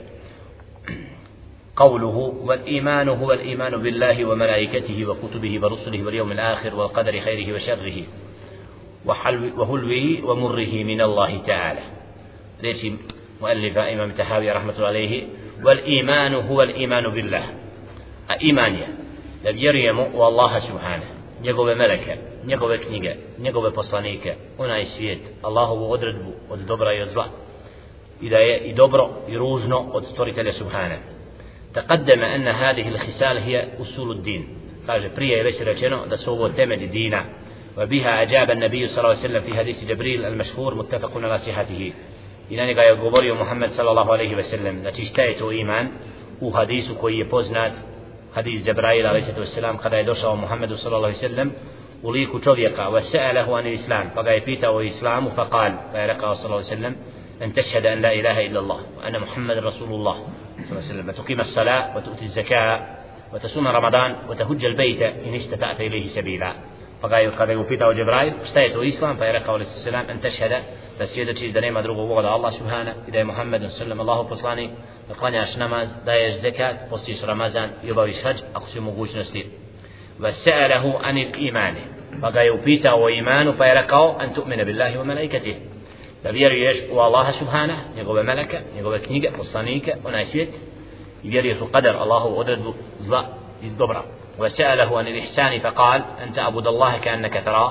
قوله والإيمان هو الإيمان بالله وملائكته وكتبه ورسله واليوم الآخر والقدر خيره وشره وحلوه ومره من الله تعالى. ليش مؤلف إمام تهاوي رحمة الله عليه والإيمان هو الإيمان بالله إيمانيا da vjerujemo u Allaha subhanahu, njegove meleke, njegove knjige, njegove poslanike, onaj svijet, Allahovu odredbu od dobra i od zla, i da je i dobro i ružno od stvoritelja subhanahu. تقدم أن هذه الخصال هي أصول الدين. قال بريه već rečeno da su ovo temelji dina. وبها أجاب النبي صلى الله عليه وسلم في حديث جبريل المشهور متفق على صحته. I na njega je govorio Muhammed sallallahu alejhi ve sellem. Znači šta je to iman? U hadisu koji je poznat, hadis Džibrila alejhi selam, kada je došao Muhammedu sallallahu alejhi ve sellem u liku čovjeka, وسأله عن الإسلام, pa ga je pitao o islamu, فقال, pa je rekao sallallahu alejhi ve sellem, أن تشهد أن لا إله إلا الله وأن محمد رسول الله صلى الله عليه وسلم وتقيم الصلاة وتؤتي الزكاة وتصوم رمضان وتهج البيت إن استطعت إليه سبيلا. فقال kada je upitao Džibril šta je to islam, pa je rekao alejhi selam أن تشهد, da svjedočiš da nema drugog Boga da Allah subhana i da je Muhammed sallallahu Allahu poslanik, da klanjaš namaz, daješ zekat, postiš Ramazan i obaviš hadž ako si u mogućnosti. وسأله عن الإيمان, pa ga je upitao o imanu, pa je rekao أن تؤمن بالله وملائكته, da vjeruješ u Allaha subhana, njegove meleke, njegove knjige, poslanike, onaj svijet, i vjeruješ u qadar, Allahovu odredbu zla iz dobra. وسأله عن الإحسان فقال أن تعبد الله كأنك تراه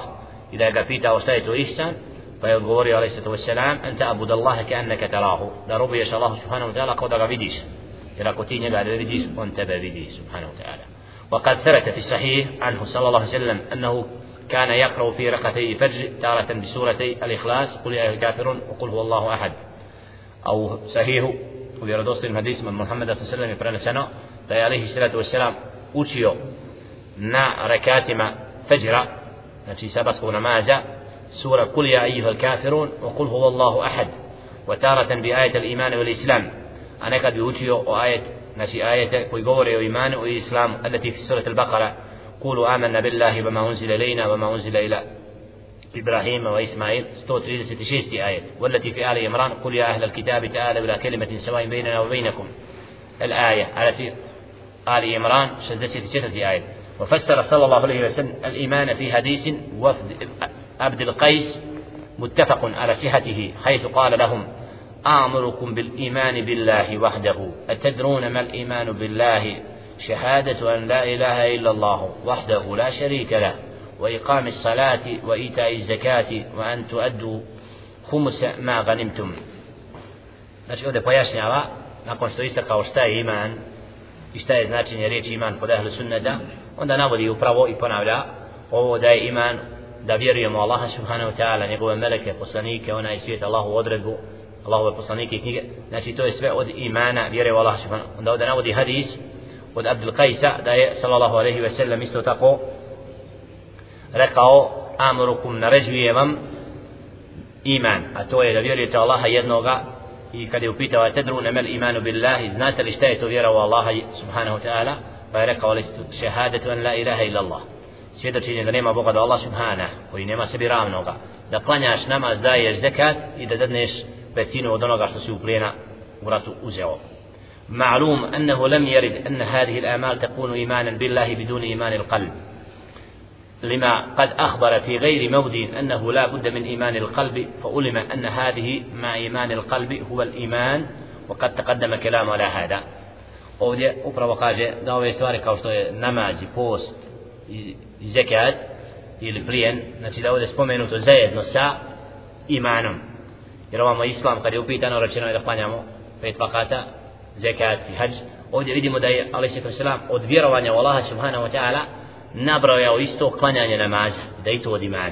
i da je ga pitao šta je to ihsan, pa je odgovorio alejhi salatu vesselam anta abud Allaha ka'annaka tarahu, da robuješ Allahu subhanahu wa ta'ala kao da ga vidiš, jer ako ti njega ne vidiš on tebe vidi subhanahu wa ta'ala. وقد ثبت في الصحيح عنه صلى الله عليه وسلم أنه كان يقرأ في ركعتي الفجر تارة بسورتي الإخلاص قل يا أيها الكافرون وقل هو الله أحد. أو صحيح vjerodostojnim hadisima Muhameda sallallahu alejhi ve sellem je preneseno da je alejhi salatu vesselam učio na rekatima fajra, znači sabahskog namaza, sura Kul ja eyyuhal kafirun wa Kul huvallahu ahad, wa taratan bi ayati al-iman wal islam, a nekad bi učio o ajet, znači ajete koji govore o imanu i islamu, alati fi surati al-Baqara قولوا آمنا بالله وما أنزل إلينا وما أنزل إلى إبراهيم وإسماعيل sto trideset šest آية، والتي في آل عمران قل يا أهل الكتاب تعالوا إلى كلمة سواء بيننا وبينكم الآية التي آل عمران شدست ستة آية. وفسر صلى الله عليه وسلم الإيمان في حديث وفد عبد القيس متفق على صحته، حيث قال لهم آمركم بالإيمان بالله وحده، أتدرون ما الإيمان بالله؟ شهادة أن لا إله إلا الله وحده لا شريك له، وإقام الصلاة وإيتاء الزكاة وأن تؤدوا خمس ما غنمتم. Znači ovdje pojašnjava, nakon što istakao šta je iman i šta je značenje riječi iman kod ahlu sunneta, onda navodi upravo i ponavlja ovo da je iman da vjerujemo Allaha subhanahu wa ta'ala, njegove meleke, poslanike, onaj svijet, Allahu odredbu, Allahove poslanike i knjige. Znači to je sve od imana vjere u Allaha subhanahu. Onda ovdje navodi hadis od Abdul Qajsa da je sallallahu alejhi ve sellem isto tako rekao amurukum, naređujem vam iman, a to je da vjerujete Allaha jednoga, i kad je upitao tadruna mal imanu billahi, znate li šta je to vjera u Allaha subhanahu wa ta'ala, pa je rekao šehadatu an la ilaha illa Allah, svjedočenje da nema Boga do Allah subhanahu, koji nema sebi ravnoga, da klanjaš namaz, daješ zekat i da dadneš petinu od onoga što si u plijena u ratu uzeo. معلوم أنه لم يرد أن هذه الأعمال تكون إيمانا بالله بدون إيمان القلب، لما قد أخبر في غير موضع أنه لا بد من إيمان القلب، فعلم أن هذه مع إيمان القلب هو الإيمان، وقد تقدم كلام على هذا. ovdje upravo kaže da ove stvari kao što je namaz, post i zekat ili plijen, znači da ovdje spomenuto zajedno sa imanom, jer ovamo islam kad je upitano rečeno je da klanjamo pet vakata, zekat i hađ. Ovdje vidimo da je alejhi selam od vjerovanja u Allaha subhanahu wa ta'ala nabrojao isto klanjanje namaza, da i to od imana.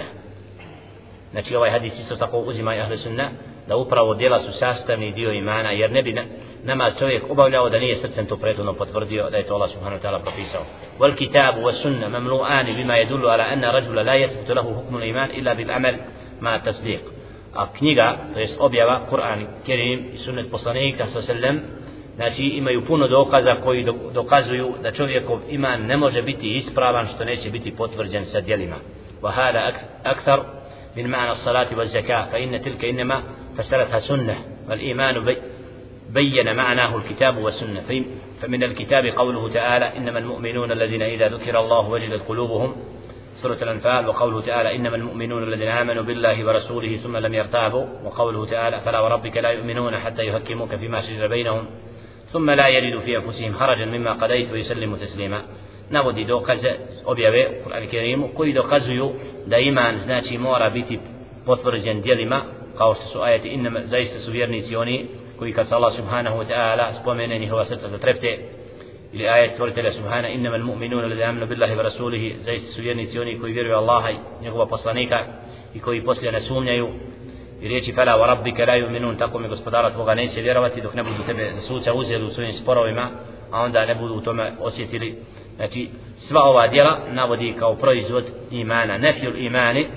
Znači ovaj hadis isto tako uzima i ahlu sunna da upravo djela su sastavni dio imana, jer ne bi namaz čovjek obavljao da nije srcem to prethodno potvrdio da je to Allah subhanahu wa ta'ala propisao. Wal kitabu was sunna mamlu'ani bima yadullu ala anna rajula la yathbutu lahu hukmu al-iman illa bil amal ma tasdiq. A knjiga, to jest objava Kur'an Kerim i sunnet poslanika sallallahu alejhi ve sellem, znači imaju puno dokaza koji dokazuju da čovjekov iman ne može biti ispravan što neće biti potvrđen sa djelima. وهذا أكثر من معنى الصلاة والزكاة، فإن تلك إنما فسرتها سنة، والإيمان بين معناه الكتاب والسنة. فمن الكتاب قوله تعالى إنما المؤمنون الذين إذا ذكر الله وجلت قلوبهم، سورة الأنفال. وقوله تعالى إنما المؤمنون الذين آمنوا بالله ورسوله ثم لم يرتابوا. وقوله تعالى فلا وربك لا يؤمنون حتى يحكموك فيما شجر بينهم ثم لا يجدوا في أنفسهم حرجا مما قضيت ويسلموا تسليما. Navodi dokaze objave u Kur'anu Kerimu koji dokazuju da iman znači mora biti potvrđen djelima, kao što su ajeti inna, zaista su vjernici oni koji kad se Allah subhanahu wa ta'ala spomene njihova srca zatrepte, ili ajet stvoritelja subhana innamal mu'minuna alladhina amanu billahi wa rasulihi, zaista su vjernici oni koji vjeruju Allaha i njegova poslanika i koji poslije ne sumnjaju, i riječi fala wa rabbika la yu'minun, tako mi gospodara tvoga neće vjerovati dok ne budu tebe za suca uzeli u svojim sporovima, a onda ne budu u tome osjetili. Znači sva ova djela navodi kao proizvod imana, nefjul imani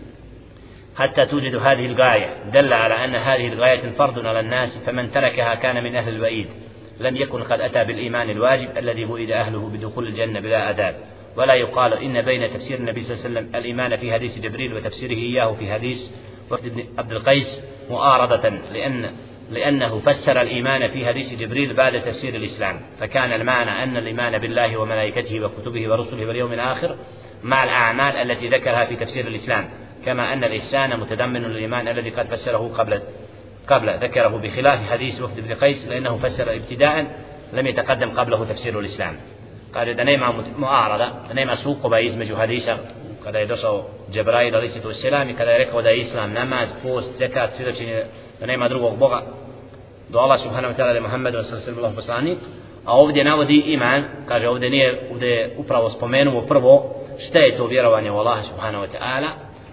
حتى توجد هذه الغاية دل على أن هذه الغاية فرض على الناس، فمن تركها كان من أهل الوعيد، لم يكن قد أتى بالإيمان الواجب الذي وعد أهله بدخول الجنة بلا عذاب. ولا يقال إن بين تفسير النبي صلى الله عليه وسلم الإيمان في حديث جبريل وتفسيره إياه في حديث وفد عبد القيس معارضة، لأن لأنه فسر الإيمان في حديث جبريل بعد تفسير الإسلام، فكان المعنى أن الإيمان بالله وملائكته وكتبه ورسله واليوم الآخر مع الأعمال التي ذكرها في تفسير الإسلام، كما أن الإحسان متضمن للإيمان الذي قد فسره قبل قبل ذكره بخلاف حديث وفد ابن قيس، لأنه فسر ابتداء لم يتقدم قبله تفسير الإسلام. قال da nema mu'arada, da nema sukoba između hadisa kada je došao Džebrail alejhi selam i kada je rekao da je islam namaz, post, zekat, svjedočenje da nema drugog Boga do Allah subhanahu wa ta'ala da Muhammed sallallahu alejhi poslanik, a ovdje navodi iman, kaže ovdje nije, ovdje je upravo spomenuo prvo šta je to vjerovanje u Allaha subhanahu wa ta'ala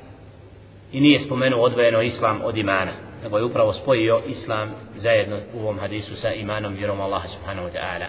i nije spomenuo odvojeno islam od imana, nego je upravo spojio islam zajedno u ovom hadisu sa imanom vjerom Allaha subhanahu wa ta'ala.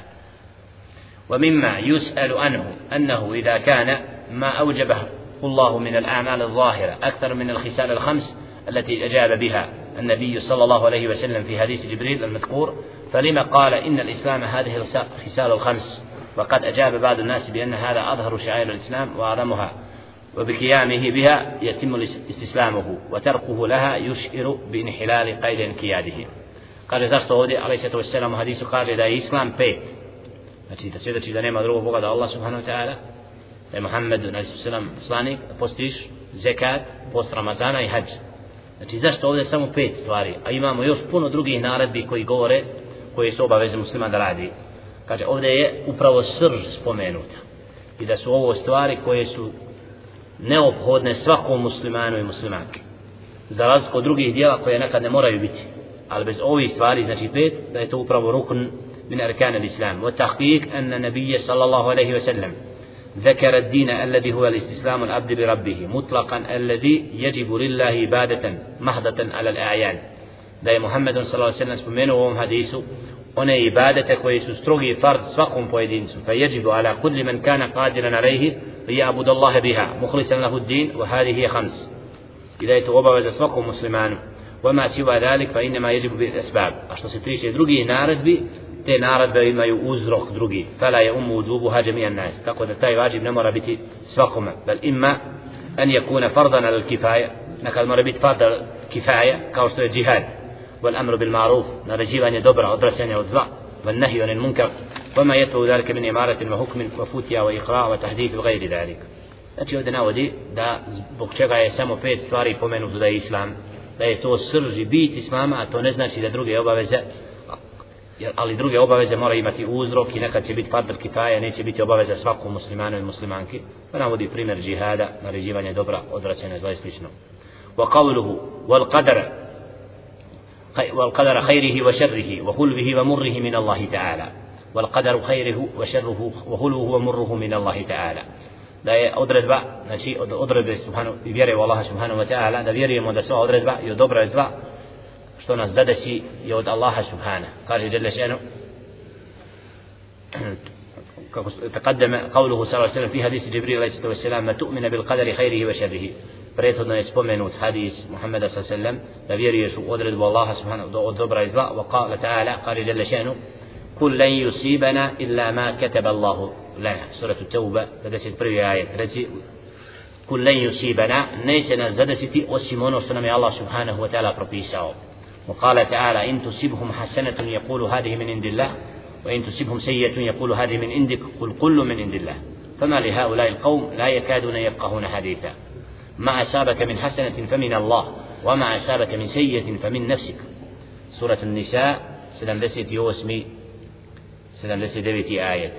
ومما يسأل عنه أنه إذا كان ما أوجبه الله من الأعمال الظاهرة أكثر من الخصال الخمس التي أجاب بها النبي صلى الله عليه وسلم في حديث جبريل المذكور، فلما قال إن الإسلام هذه الخصال الخمس، وقد أجاب بعض الناس بأن هذا أظهر شعائر الإسلام وأعظمها، وبقيامه بها يتم استسلامه، وتركه لها يشعر بانحلال قيد انقياده. قال zašto ovdje alejhi salatu vesselam u hadisu kaže da je islam pet, znači da svjedoči da nema drugog Boga da Allah subhanahu wa ta'ala, da je Muhammed alejhi selam poslanik, da postiš zekat, post Ramazana i hadž. Znači zašto ovdje samo pet stvari, a imamo još puno drugih naredbi koji govore, koji su obaveze muslima da radi. Kaže ovdje je upravo srž spomenuta i da su ovo stvari koje su neophodne svakom muslimanu i muslimanki, za razliku od drugih dijela koje nekad ne moraju biti, ali bez ovih stvari, znači pet, da je to upravo rukn من أركان الإسلام. والتحقيق أن النبي صلى الله عليه وسلم ذكر الدين الذي هو الاستسلام العبد لربه مطلقا الذي يجب لله عبادة محضة على الأعيان. da je Muhammed sallallahu alejhi ve sellem spomenuo u ovom hadisu one ibadete koji su strogi fard svakom pojedincu, fa yajibu ala kulli man kana qadiran alayhi ya'budu Allah biha mukhlisan lahu ad-din, wa hadhihi khams. I da je to obaveza svakom muslimanu. Wama siwa dhalik fa inma yajibu bil asbab. A što se tiče drugih naredbi, te naredbe imaju uzrok drugi, fala je umu uđubuha džemijan nas, tako da taj vađib ne mora biti svakome, bel ima an yakuna fardan al kifaja, nekad mora biti fard al kifaja, kao što je džihad, wal amru bil ma'ruf, naređivanje dobra, odvraćanje od zla, wal nahyu anil munkar, wama yatlu dhalika min imaratin wa hukmin wa futya wa iqra' wa tahdith wa ghayri dhalik. Znači ovdje navodi da zbog čega je samo pet stvari pomenuto da je islam, da je to srž i bit islama, a to ne znači da druge obaveze, ali druge obaveze mora imati uzrok i nekad će biti fard kifaja, neće biti obaveza svakom muslimanu i muslimanki. Pa navodi primjer džihada, naređivanje dobra, odvraćanje zla i slično. Wa qawluhu wal qadara wal qadara khayrihi wa sharrihi wa hulwihi wa murrihi min Allah ta'ala. Wal qadaru khayruhu wa sharruhu wa hulwuhu wa murruhu min Allah ta'ala. Da je odredba, znači od odredbe subhanahu i vjere u Allaha subhanahu wa ta'ala, da vjerujemo da sva odredba i od dobra i zla što nas zadesi je od Allaha subhanahu. Kaže dželle šanu kako taqaddama qawluhu sallallahu alejhi ve sellem fi hadis Jibril alejhi selam ma tu'mina bil qadari khayrihi wa sharrihi. Prethodno je spomenut hadis Muhameda sallallahu alejhi ve sellem da vjeruješ u odredbu Allaha subhanahu od dobra i zla. Wa qala ta'ala, kaže dželle šanu kul lan yusibana illa ma kataba Allahu lana. Sura at-Tauba pedeset prvi ajet. Reci kul lan yusibana, neće nas zadesiti osim ono što nam je Allah subhanahu wa ta'ala propisao. وقال تعالى إن تصبهم حسنة يقول هذه من عند الله وإن تصبهم سيئة يقول هذه من عندك قل كل من عند الله فما لهؤلاء القوم لا يكادون يفقهون حديثا ما أصابك من حسنة فمن الله وما أصابك من سيئة فمن نفسك. سورة النساء sedamdeset osam sedamdeset devet آية.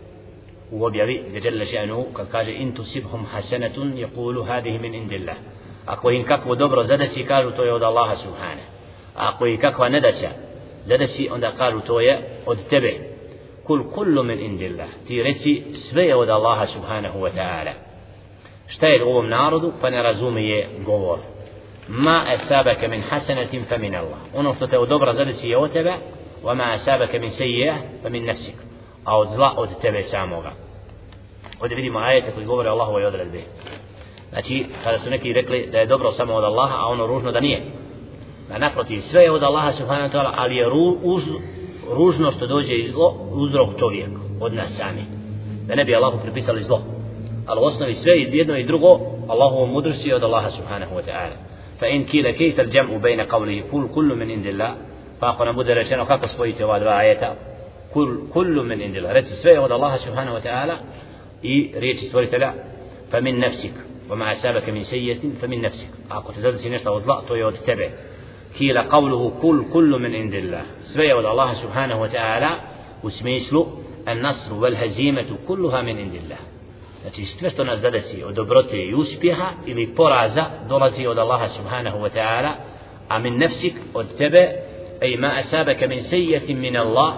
وبيبي جل شأنه كاجي إن تصبهم حسنة يقول هذه من عند الله. ako im kakvo dobro zadesi kažu to je od Allaha subhanahu. Ako i kakva nedaća zadesi, onda kažu to je od tebe. Kul kullu min indillah, ti reci sve je od Allaha subhanahu wa ta'ala. Šta je u ovom narodu? Pa ne razumije govor. Ma asabaka min hasanatin fa min Allah. Ono što te od dobra zadesi je od tebe, wa ma asabaka min sayyi'ah fa min nafsik. A od zla od tebe samoga. Ovdje vidimo ajete koji govore o Allahovoj odredbi. Znači, kada su neki rekli da je dobro samo od Allaha, a ono ružno da nije. A naprotiv, sve je od Allaha subhanahu wa ta'ala, ali je ru, uz, ružno što dođe iz zlo uzrok čovjek od nas sami. Da ne bi Allahu pripisali zlo. Ali u osnovi sve jedno i drugo Allahovo mudrosti je od Allaha subhanahu wa ta'ala. Fa in kila kayfa al-jam'u bayna qawlihi kul kullu min indillah, pa ako nam bude rečeno kako spojiti ova dva ajeta, kul kullu min indillah, reci sve je od Allaha subhanahu wa ta'ala i riječi stvoritelja, fa min nafsik, wa ma asabaka min sayyi'atin fa min nafsik. Ako te zadesi nešto od zla, to je od tebe. Kila qawluhu kul kullu min indillah, sve je od Allaha subhanahu wa ta'ala u smislu an-nasru wal hazimatu kulluha min indillah. Znači sve što nas zadesi od dobrote i uspjeha ili poraza dolazi od Allaha subhanahu wa ta'ala, a min nefsik od tebe, ej ma asabaka min sejjetin min Allah,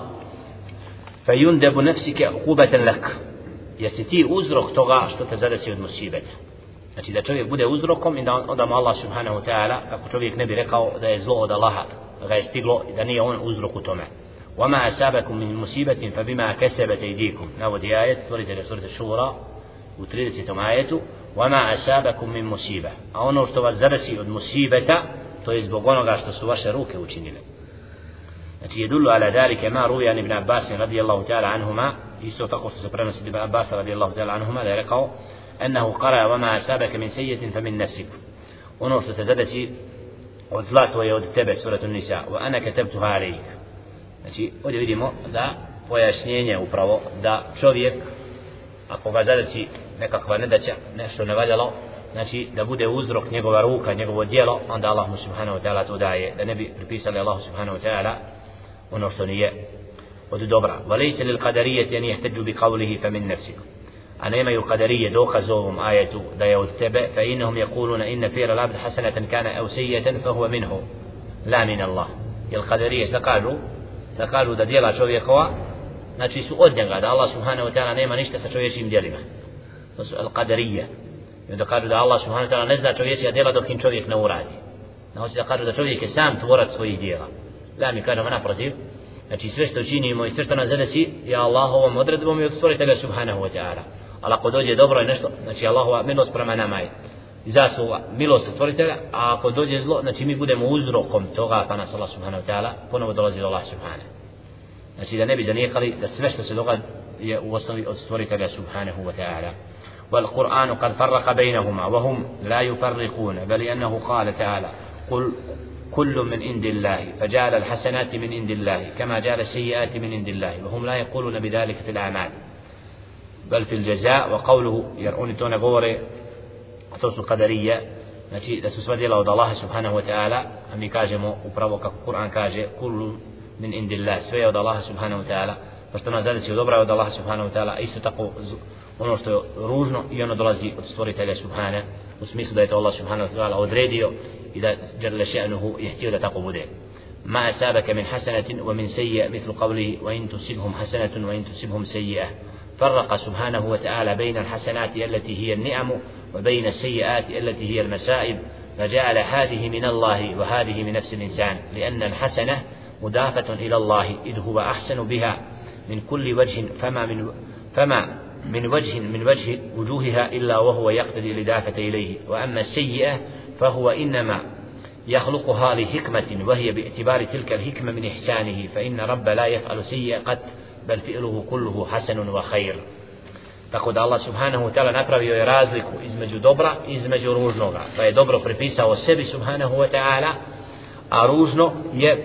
fa yundebu nefsike ukubatan lak. Jesi ti uzrok toga što te zadesi od musibeta. Znači da čovjek bude uzrokom i da onda mu Allah subhanahu wa ta'ala, kako čovjek ne bi rekao da je zlo od Allaha, da ga je stiglo i da nije on uzrok u tome. وما أصابكم من مصيبة فبما كسبت أيديكم. نودي آية سورة سورة الشورى u tridesetom ajetu وما أصابكم من مصيبة. A ono što vas zadesi od musibeta, to je zbog onoga što su vaše ruke učinile. Znači يدل على ذلك ما روي عن ابن عباس رضي الله تعالى عنهما, isto tako što se prenosi ابن عباس رضي الله تعالى عنهما, da je rekao أنه قرأ وما أصابك من سيئة فمن نفسك. Ono što te zadesi od zla, to je od tebe, suratu Nisa. وأنا كتبتها عليك. Znači ovdje vidimo da pojašnjenje upravo da čovjek ako ga zadesi nekakva nedaća, nešto nevaljalo, znači da bude uzrok njegova ruka, njegovo djelo, onda Allah mu subhanahu wa ta'ala to daje, da ne bi pripisali Allah subhanahu wa ta'ala ono što nije od dobra. وَلَيْسَ لِلْقَدَرِيَّةِ أَنْ يَحْتَجُّ بِقَوْلِهِ فَمِنْ نَفْسِكَ. A nemaju kadarije dokaz ovom ajetu da je od tebe, فَإِنَّهُمْ يَقُولُونَ إِنَّ فِعْلَ الْعَبْدِ حَسَنَةً كَانَ أَوْ سَيِّئَةً فَهُوَ مِنْهُ لَا مِنَ اللَّهِ. Jer kadarije šta kažu? Da kažu da djela čovjekova, znači su od njega, da Allah subhanahu wa ta'ala nema ništa sa čovječim djelima. To su al-qadarija. I onda kažu da Allah subhanahu wa ta'ala ne zna čovječija djela dok im čovjek ne uradi. Da hoće da kažu da čovjek je sam tvorac svojih djela. Da mi kažemo naprotiv, znači sve što činimo i sve što nas zadesi je Allahovom odredbom i od stvoritelja subhanahu wa ta'ala. Ali ako dođe dobro i nešto, znači Allahova milost prema nama je zasluga milost od stvoritelja, a ako dođe zlo, znači mi budemo uzrokom toga, pa nas Allah subhanahu wa ta'ala ponovo dolazi do Allah subhanahu. Znači da ne bi zanijekali da sve što se događa je u osnovi od stvoritelja subhanahu wa ta'ala. والقرآن قد فرق بينهما وهم لا يفرقون بل لأنه قال تعالى قل كل من عند الله فجعل الحسنات من عند الله كما جعل السيئات من عند الله وهم لا يقولون بذلك في الأعمال بل في الجزاء. وقوله يرؤون تون غوري to su kadarije, znači da su sva djela od Allaha subhanahu wa ta'ala, a mi kažemo upravo kako Kur'an kaže kullu min indillah, sve je od Allaha subhanahu wa ta'ala, pa što nas zadesi od dobra je od Allaha subhanahu wa ta'ala, isto tako ono što je ružno i ono dolazi od stvoritelja subhanahu, u smislu da je to Allah subhanahu wa ta'ala odredio i da jalla še'nuhu je htio da tako bude. Ma asabaka min hasanatin wa min sayyi'a mithlu qawlihi wa in tusibhum hasanatun wa in tusibhum sayyi'ah. فرق سبحانه وتعالى بين الحسنات التي هي النعم وبين السيئات التي هي المسائب فجعل هذه من الله وهذه من نفس الإنسان لأن الحسنة مضافة إلى الله إذ هو أحسن بها من كل وجه فما من, فما من وجه من وجه وجوهها إلا وهو يقتضي الإضافة إليه. وأما السيئة فهو إنما يخلقها لحكمة وهي باعتبار تلك الحكمة من إحسانه فإن رب لا يفعل سيئة قط bel fi'luhu kulluhu hasanun wa khair. Tako da Allah subhanahu wa ta'ala napravio je razliku između dobra i između ružnoga. Pa je dobro pripisao sebi subhanahu wa ta'ala, a ružno je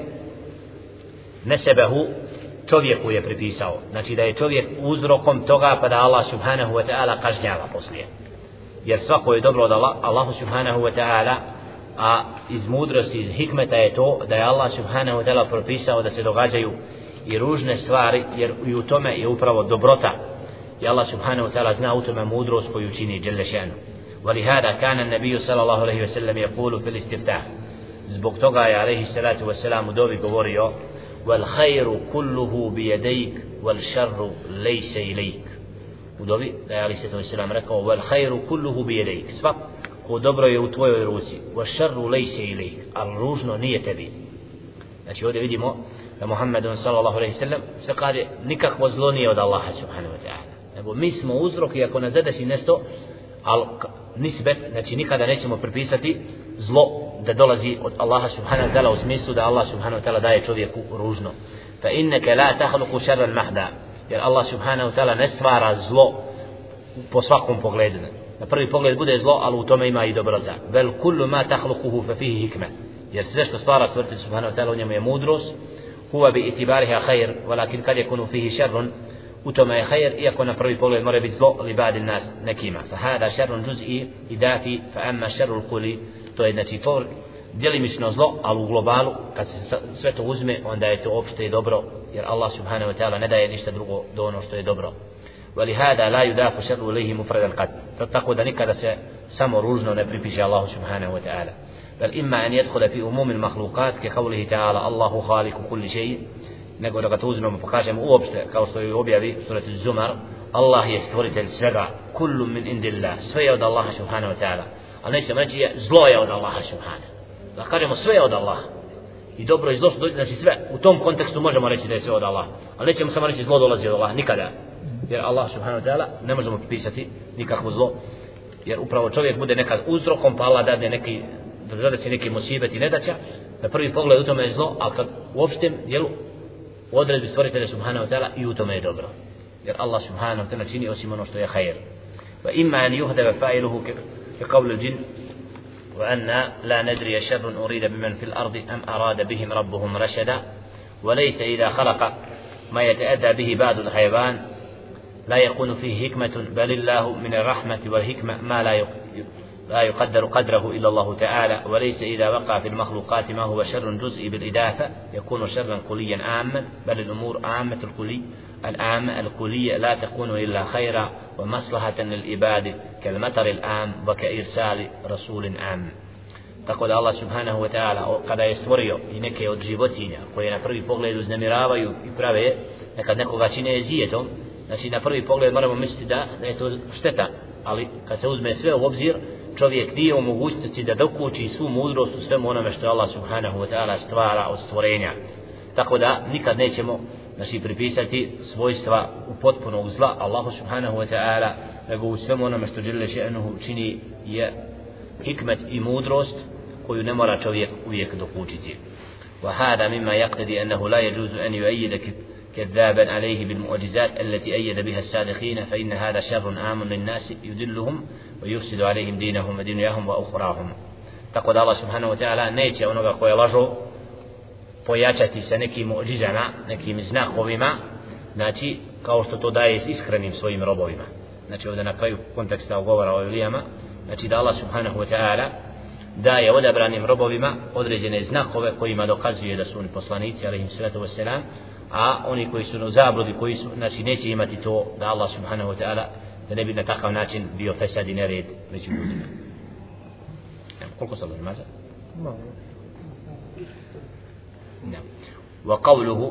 nesebehu čovjeku je pripisao. Znači da je čovjek uzrokom toga pa da Allah subhanahu wa ta'ala kažnjava poslije. Jer svako je dobro od Allahu subhanahu wa ta'ala, a iz mudrosti, iz hikmeta je to da je Allah subhanahu wa ta'ala propisao da se događaju i ružne stvari, jer i u tome je upravo dobrota. I Allah subhanahu wa ta'ala zna u tome mudrost koju čini dželle šanu. ولهذا كان النبي صلى الله عليه وسلم يقول في الاستفتاح. Zbog toga je alejhi salatu vesselam u dovi govorio والخير كله بيديك والشر ليس إليك. U dovi da je alejhi salatu vesselam rekao والخير كله بيديك, svako dobro je u tvojoj ruci, والشر ليس إليك, al ružno nije tebi. Znači ovdje vidimo da Muhammedun sallallahu alejhi ve sellem se kaže nikakvo zlo nije od Allaha subhanahu wa ta'ala, nego mi smo uzrok i ako nas zadesi nešto, al nisbet, znači nikada nećemo pripisati zlo da dolazi od Allaha subhanahu wa ta'ala u smislu da Allah subhanahu wa ta'ala daje čovjeku ružno. Fa innaka la takhluqu sharran mahda, jer Allah subhanahu wa ta'ala ne stvara zlo po svakom pogledu. Na prvi pogled bude zlo, ali u tome ima i dobrota. Vel kullu ma takhluquhu fa fihi hikma, jer sve što stvara stvoritelj subhanahu wa ta'ala u njemu je mudrost. Huwa bi itibariha khair, walakin kad yakunu fihi sharrun, u tome je khair, iako na prvi pogled mora biti zlo li ba'd nas nekima. Fa hada sharrun juz'i idafi, fa amma sharrul kulli, to je znači to djelimično zlo, ali u globalu kad se sve to uzme, onda je to opšte i dobro, jer Allah subhanahu wa ta'ala ne daje ništa drugo do ono što je dobro. ولهذا لا يضاف الشر إليه مفردا قط tako da nikada se samo ružno ne pripiše Allahu subhanahu wa ta'ala بل إما أن يدخل في أموم المخلوقات كقوله تعالى الله خالق كل شيء nego da ga to uzmemo pokažemo uopšte kao što je objavi surat Az-Zumar Allah je stvoritelj svega kullu min indillah sve je od Allaha subhanahu wa ta'ala ali nećemo reći zlo je od Allaha subhanahu da kažemo sve je od Allaha i dobro i zlo su znači sve u tom kontekstu možemo reći da je sve od Allaha ali nećemo samo reći zlo dolazi od Allaha nikada jer Allah subhanahu wa ta'ala ne možemo pripisati nikakvo zlo jer upravo čovjek bude nekad uzrokom pa Allah dadne neki da zadesi neki musibet i nedaća na prvi pogled u tome je zlo ali kad u opštem dijelu u odredbi stvoritelja subhanahu wa ta'ala i u tome je dobro jer Allah subhanahu wa ta'ala čini osim ono što je hajr fa imma an yuhdaba fa'iluhu ka qawli al-jinn wa anna la nadri sharrun urida biman fil ardi am arada bihim rabbuhum rashada wa laysa idha khalaqa ma yata'adda bihi ba'd al-hayawan لا يكون فيه حكمة بل الله من الرحمة والحكمة ما لا لا يقدر قدره إلا الله تعالى وليس إذا وقع في المخلوقات ما هو شر جزئي بالإضافة يكون شرا كليا عاما بل الأمور عامة الكلي العامة الكلية لا تكون إلا خيرا ومصلحة للعباد كالمطر العام وكإرسال رسول عام tako da Allah subhanahu wa ta'ala kada je stvorio i neke od životinja koje na prvi pogled uznemiravaju i prave nekad nekoga čine zijetom znači na prvi pogled moramo misliti da, da je to šteta ali kad se uzme sve u obzir čovjek nije u mogućnosti da dokuči svu mudrost u svemu onome što Allah subhanahu wa ta'ala stvara od stvorenja tako da nikad nećemo znači pripisati svojstva u potpunog zla Allahu subhanahu wa ta'ala nego u svemu onome što dželle še'nuhu čini je hikmet i mudrost koju ne mora čovjek uvijek dokučiti وهذا مما يقتضي أنه لا يجوز أن يؤيد كذابا عليه بالمعجزات التي أيد بها الصادقين فإن هذا شر عام للناس يدلهم ويفسد عليهم دينهم ودنياهم وأخراهم tako da Allah subhanahu wa ta'ala neće onoga koje lažu pojačati sa nekim mu'džizama, nekim znakovima znači kao što to daje s iskrenim svojim robovima znači ovdje na kraju konteksta govora o evlijama znači da Allah subhanahu wa ta'ala daje odabranim robovima određene znakove kojima dokazuje da su oni poslanici alejhim salatu vesselam a oni koji su u zabludi koji su znači neće imati to da Allah subhanahu wa ta'ala da ne bi na takav način bio fesad i nered među ljudima koliko sada namaza وقوله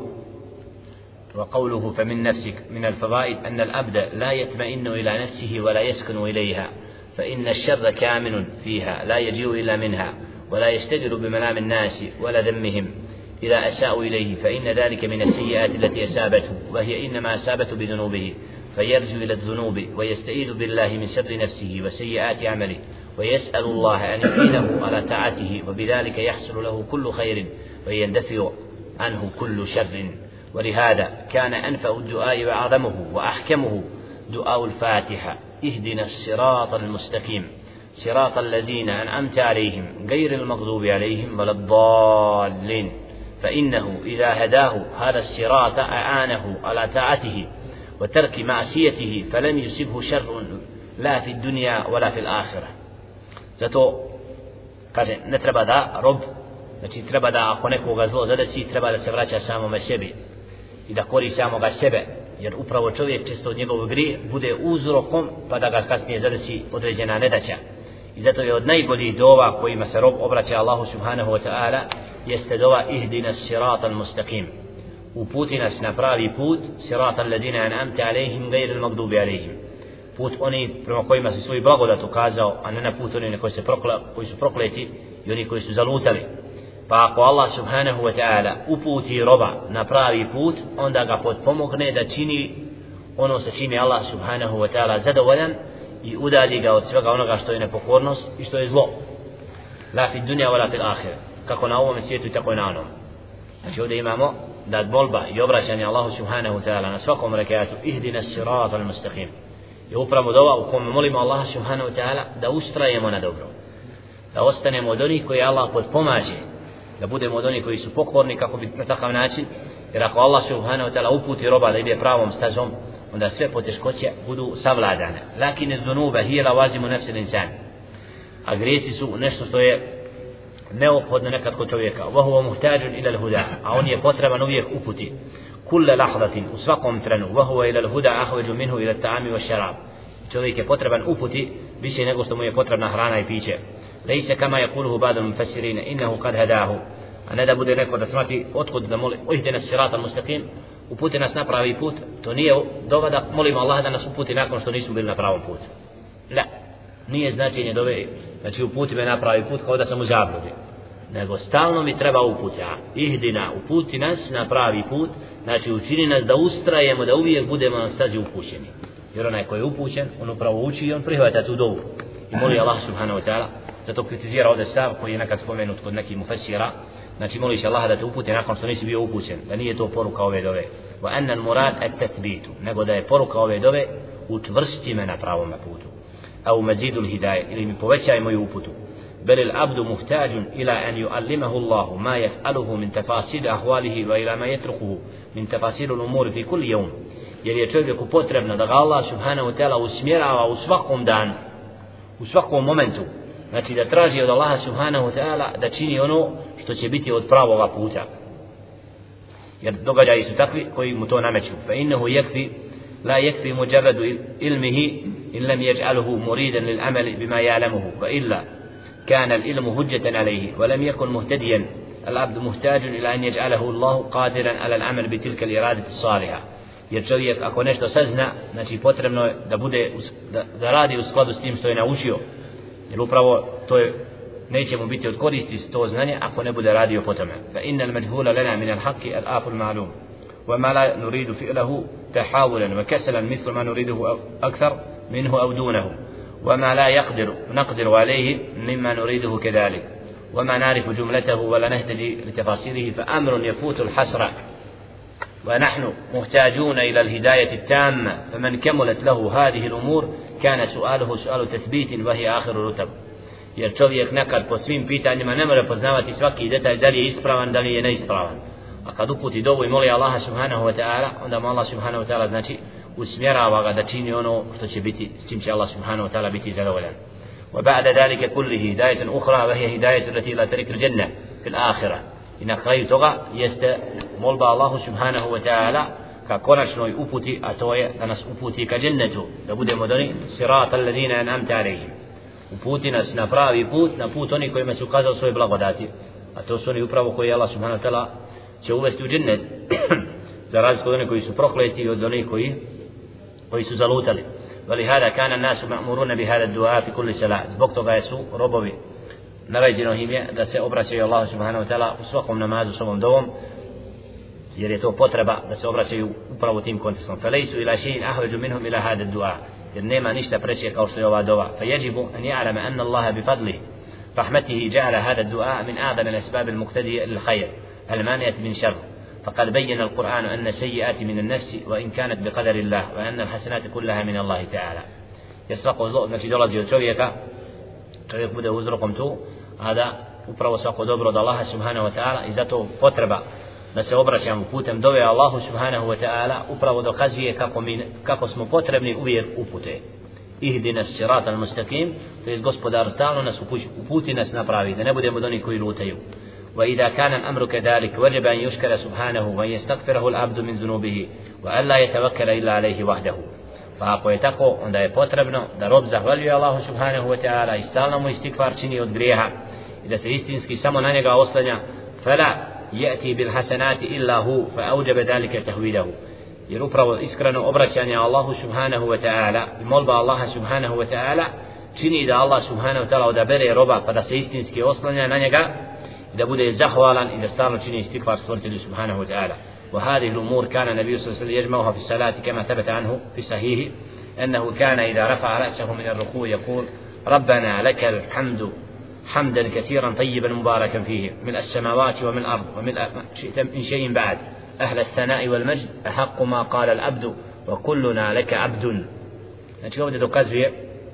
وقوله فمن نفسك من الفوائد أن العبد لا يطمئن إلى نفسه ولا يسكن إليها فإن الشر كامن فيها لا يجيء إلا منها ولا يستدر بملام الناس ولا ذمهم إذا أساءوا إليه فإن ذلك من السيئات التي أسابته وهي إنما أسابته بذنوبه فيرجو إلى الذنوب ويستعيذ بالله من شر نفسه وسيئات عمله ويسأل الله أن يعينه على طاعته وبذلك يحصل له كل خير ويندفع عنه كل شر ولهذا كان أنفع الدعاء وأعظمه وأحكمه دعاء الفاتحة اهدنا الصراط المستقيم صراط الذين أنعمت عليهم غير المغضوب عليهم ولا الضالين فإنه إذا هداه هذا الصراط أعانه على طاعته وترك معصيته فلم يصبه شر لا في الدنيا ولا في الآخرة zato kaže ne treba da rob znači treba da ako nekoga zlo zadesi treba da se vraća samome sebi i da kori samoga sebe jer upravo čovjek često od njegovog grije bude uzrokom pa da ga kasnije zadesi određena nedaća i zato je od najboljih dova kojima se rob obraća Allahu subhanahu wa ta'ala jeste dova ihdina siratal mustaqim uputi nas na pravi put siratal ladina an'amta alejhim ghayril maghdubi alejhim put oni prema kojima se svoj blagodat ukazao a ne na put oni koji, se prokla, koji su prokleti i oni koji su zalutali pa ako Allah subhanahu wa ta'ala uputi roba na pravi put onda ga potpomogne da čini ono sa čime Allah subhanahu wa ta'ala zadovoljan i udalji ga od svega onoga što je nepokornost i što je zlo la fi dunya wala fil akhirah kako na ovom svijetu tako i na onom znači ovdje imamo da molba i obraćanje Allahu subhanahu wa ta'ala na svakom rekatu ihdina siratal mustaqim je upravo dova u kome molimo Allah subhanahu wa ta'ala da ustrajemo na dobro da ostanemo od onih koji Allah potpomaže da budemo od onih koji su pokorni kako bi na takav način jer ako Allah subhanahu wa ta'ala uputi roba da ide pravom stazom onda sve poteškoće budu savladane lakin az-zunuba hiya lawazimu nafsi al-insan a grijesi su nešto što je neophodno nekad kod čovjeka wa huwa muhtađun ila al-huda a on je potreban uvijek uputi kulle lahdatin, u svakom trenu, wa huwa ila al-huda ahwaju minhu ila at-ta'ami wa sharab. Čovjek je potreban uputi više nego što mu je potrebna hrana i piće. Lejse kama yaquluhu ba'd al-mufassirin innahu qad hadahu. A ne da bude neko da smati otkud da moli ihdina as-sirata al-mustaqim, uputi nas na pravi put. To nije dova da molimo Allaha da nas uputi nakon što nismo bili na pravom putu. La, nije značenje dove, znači uputi me na pravi put kao da sam u zabludi, nego stalno mi treba uputa. Ihdina, uputi nas na pravi put, znači učini nas da ustrajemo, da uvijek budemo na stazi upućeni. Jer onaj koji je upućen, on upravo uči i on prihvata tu dovu i moli Allah subhanahu wa ta'ala. Zato kritizira ovdje stav koji je nekad spomenut kod nekih mufassira, znači moliš Allaha da te upute nakon što nisi bio upućen, da nije to poruka ove dove. Wa anna al-murad at-tathbitu, nego da je poruka ove dove učvrsti me na pravom putu. Au mazidu al-hidaye, ili mi povećaj moju uputu. بل العبد محتاج إلى أن يعلمه الله ما يفعله من تفاصيل أحواله وإلى ما يتركه من تفاصيل الأمور في كل يوم. Jer je čovjeku potrebno da ga Allah subhanahu wa ta'ala usmjerava u svakom danu, u svakom momentu. Znači da traži od Allaha subhanahu wa ta'ala da čini ono što će biti od pravoga puta. Jer događaji su takvi koji mu to nameću. Fa innahu yakfi la yakfi mujarradu ilmihi in lam yaj'aluhu muridan lil amali bima ya'lamuhu wa illa كان العلم هجة عليه ولم يكن مهتديا. العبد محتاج إلى أن يجعله الله قادرا على العمل بتلك الإرادة الصالحة. Jer čovjek ako nešto sazna, znači potrebno je da bude da, da radi u skladu s tim što je naučio. Jer upravo to je neće mu biti od koristi to znanje ako ne bude radio po tome. Fa innal majhula lana min al-haqqi al-afu al-ma'lum. Wa ma la nuridu fi'lahu tahawulan wa kasalan mithla ma nuriduhu akthar minhu aw dunahu. وما لا يقدر نقدر عليه مما نريده كذلك وما نعرف جملته ولا نهتدي لتفاصيله فأمر يفوت الحسرة ونحن محتاجون إلى الهداية التامة فمن كملت له هذه الأمور كان سؤاله سؤال تثبيت وهي آخر الرتب. Jer čovjek nekad po svim pitanjima ne može poznavati svaki detalj da li je ispravan, da li je neispravan. A kad uputi dovu i moli Allaha subhanahu wa ta'ala, onda mu Allah subhanahu wa ta'ala znači usmjerava ga da čini ono što će biti, s čim će Allah subhanahu wa ta'ala biti zadovoljan. وبعد ذلك كله هداية أخرى وهي هداية التي لا ترك الجنة في الآخرة. I na kraju toga jeste molba Allahu subhanahu wa ta'ala ka konačnoj uputi, a to je da nas uputi ka džennetu, da budemo doni sirata alladhina an'amta alayhim. Uputi nas na pravi put, na put oni kojima su ukazao svoje blagodati, a to su oni upravo koji Allah subhanahu wa ta'ala će uvesti u džennet za razliku od onih koji su prokleti i od onih koji koji su zalutali. ولهذا كان الناس مأمورون بهذا الدعاء في كل صلاة. Zbog toga su robovi naređeno im je da se obraćaju Allahu subhanahu wa ta'ala u svakom namazu s ovom dovom, jer je to potreba da se obraćaju upravo tim kontekstom. فليسوا إلى شيء أحوج منهم إلى هذا الدعاء. Jer nema ništa preče kao što je ova dova. فيجب أن يعلم أن الله بفضله رحمته جعل هذا الدعاء من أعظم الأسباب المقتدية للخير المانعة من شر. فقد بين القرآن أن السيئات من النفس وإن كانت بقدر الله وأن الحسنات كلها من الله تعالى. يسرق zlo, znači dolazi od čovjeka, čovjek bude uzrokom tu, a da upravo svako dobro od Allaha subhanahu wa ta'ala, i zato potreba da se obraćamo putem dove Allahu subhanahu wa ta'ala upravo dokazuje kako, mi, kako smo potrebni uvijek upute. Ihdina sirata al-mustaqim, to je gospodar stalno nas uputi, uputi nas napravi, da ne budemo od onih koji lutaju. وإذا كان الأمر كذلك وجب أن يشكر سبحانه وأن يستغفره العبد من ذنوبه وأن لا يتوكل إلا عليه وحده. Pa ako je tako, onda je potrebno da rob zahvaljuje Allahu subhanahu wa ta'ala i stalno mu istikvar čini od grijeha i da se istinski samo na njega oslanja. فلا يأتي بالحسنات إلا هو فأوجب ذلك تهويله. Jer upravo iskreno obraćanje Allahu subhanahu wa ta'ala i molba Allaha subhanahu wa ta'ala čini da Allah subhanahu wa ta'ala odabere roba pa da se istinski oslanja na njega i da bude zahvalan i da stalno čini istikvar stvoritelju subhanahu wa ta'ala. وهذه الأمور كان النبي صلى الله عليه وسلم يجمعها في الصلاة كما ثبت عنه في صحيح أنه كان إذا رفع رأسه من الركوع يقول ربنا لك الحمد حمدا كثيرا طيبا مباركا فيه ملء السماوات ومن الأرض وملء ما شئت من شيء بعد أهل الثناء والمجد أحق ما قال العبد وكلنا لك عبد. Znači ovdje dokazuje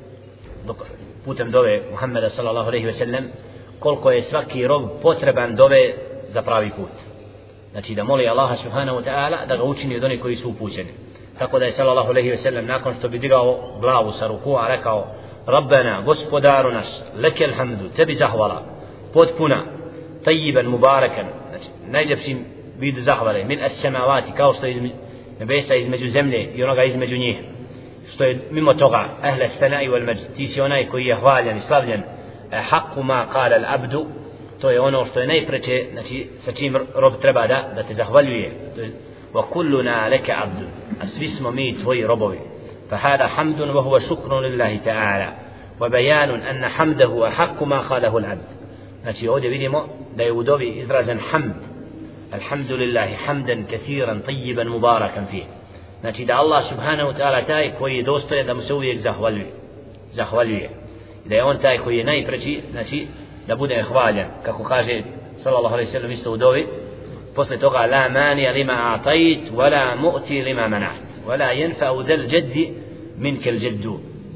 putem dove Muhammeda sallallahu alejhi ve sellem koliko je svaki rob potreban dove za pravi put. Znači da moli Allaha subhanahu wa ta'ala da ga učini od onih koji su upućeni. Tako da je sallallahu alejhi ve sellem nakon što bi digao glavu sa rukua rekao Rabbana, gospodaru naš, lekel hamdu, tebi zahvala, potpuna, tajiban, mubarakan, znači najljepšim vid zahvale, min as-samawati, kao što je između nebesa između zemlje i onoga između njih, što je mimo toga, ahle sana'i wal majd, ti si onaj koji je hvaljen i slavljen, haqqu ma qala al-abdu, to je ono što je najpreče, znači sa čim rob treba da, da te zahvaljuje, to je wa kulluna laka abdu, a svi smo mi tvoji robovi. فهذا حمد وهو شكر لله تعالى وبيان أن حمده أحق ما قاله العبد. znači ovdje vidimo da je u dovi izražen hamd, alhamdulillahi hamdan kathiran tayyiban mubarakan fih, znači da Allah subhanahu wa ta'ala taj koji je dostojan da mu se uvijek zahvaljuje, zahvaljuje, da je on taj koji je najpreči, znači da bude hvaljen, kako kaže sallallahu alejhi ve sellem isto u dovi posle toga, la mani lima a'tait wala mu'ti lima mana'at wala yanfa'u zal jaddi minka al jaddu.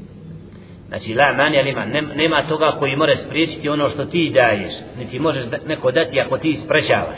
Znači la mani lima, nema toga koji može spriječiti ono što ti daješ, niti možeš neko dati ako ti sprečavaš.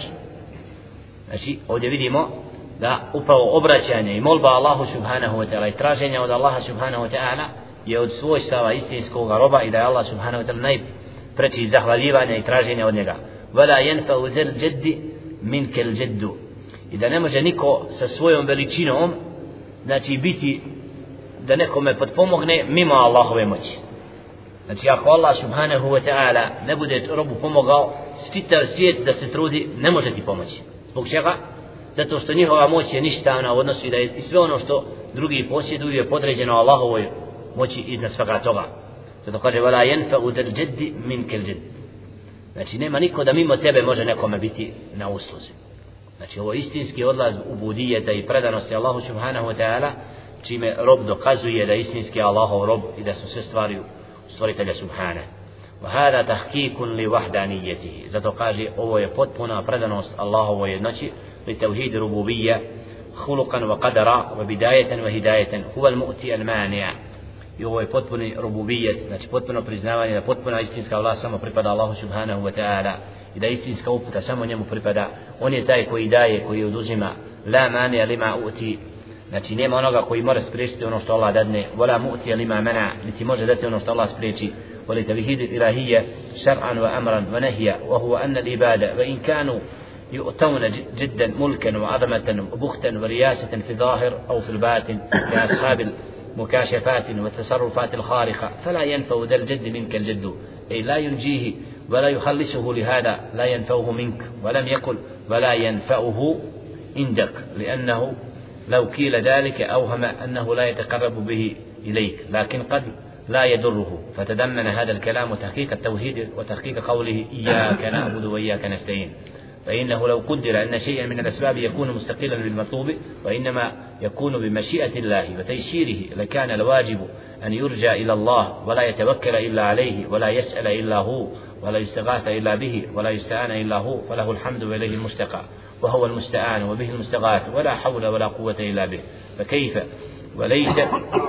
Znači ovdje vidimo da upravo obraćanje i molba Allahu subhanahu wa ta'ala i traženje od Allaha subhanahu wa ta'ala je od svojstava istinskog roba i da je Allah subhanahu wa ta'ala najpreči zahvaljivanja i traženja od njega. Wala yanfa'u zal jaddi minka al jaddu, i da ne može niko sa svojom veličinom, znači biti da nekome potpomogne mimo Allahove moći. Znači ako Allah subhanahu wa ta'ala ne bude robu pomogao, čitav svijet da se trudi ne može ti pomoći. Zbog čega? Zato što njihova moć je ništavna u odnosu i da je i sve ono što drugi posjeduju je podređeno Allahovoj moći iznad svega toga. Zato kaže wala yanfa'u dal jaddi minka al jadd. Znači nema niko da mimo tebe može nekome biti na usluzi. Znači ovo istinski odlaz ubudijeta i predanosti Allahu subhanahu wa ta'ala, čime rob dokazuje da istinski Allahov rob i da su sve stvari stvoritelja subhana. Wa hada tahqiqun li wahdaniyatihi. Zato kaže ovo je potpuna predanost Allahovoj jednoći, li tauhid rububiyya khuluqan wa qadara wa bidayatan wa hidayatan huwa al-mu'ti al-mani'. I ovo je potpuni rububijet, znači potpuno priznavanje da potpuna istinska vlast samo pripada Allahu subhanahu wa ta'ala i da istinska uputa samo njemu pripada. On je taj koji daje, koji oduzima, la mani lima uti, znači nema onoga koji mora spriječiti ono što Allah dadne, wala mu'ti lima mana, niti može dati ono što Allah spriječi. ولتوحيد الإلهية شرعا وأمرا ونهيا وهو أن العبادة وإن كانوا يؤتون جدا ملكا وعظمة وبختا ورياسة في الظاهر أو في الباطن كأصحاب المكاشفات والتصرفات الخارقة فلا ينفع ذا الجد منك الجد، أي لا ينجيه ولا يخلصه، لهذا لا ينفعه منك، ولم يقل ولا ينفعه عندك، لأنه لو قيل ذلك أوهم أنه لا يتقرب به إليك، لكن قد لا يضره. فتضمن هذا الكلام تحقيق التوحيد وتحقيق قوله إياك نعبد وإياك نستعين. فإنه لو قدر أن شيئا من الأسباب يكون مستقلا بالمطلوب وإنما يكون بمشيئة الله وتيسيره لكان الواجب أن يرجع إلى الله ولا يتوكل إلا عليه ولا يسأل إلا هو ولا يستغاث إلا به ولا يستعان إلا هو، فله الحمد وإليه المستقى وهو المستعان وبه المستغاث ولا حول ولا قوة إلا به. فكيف وليس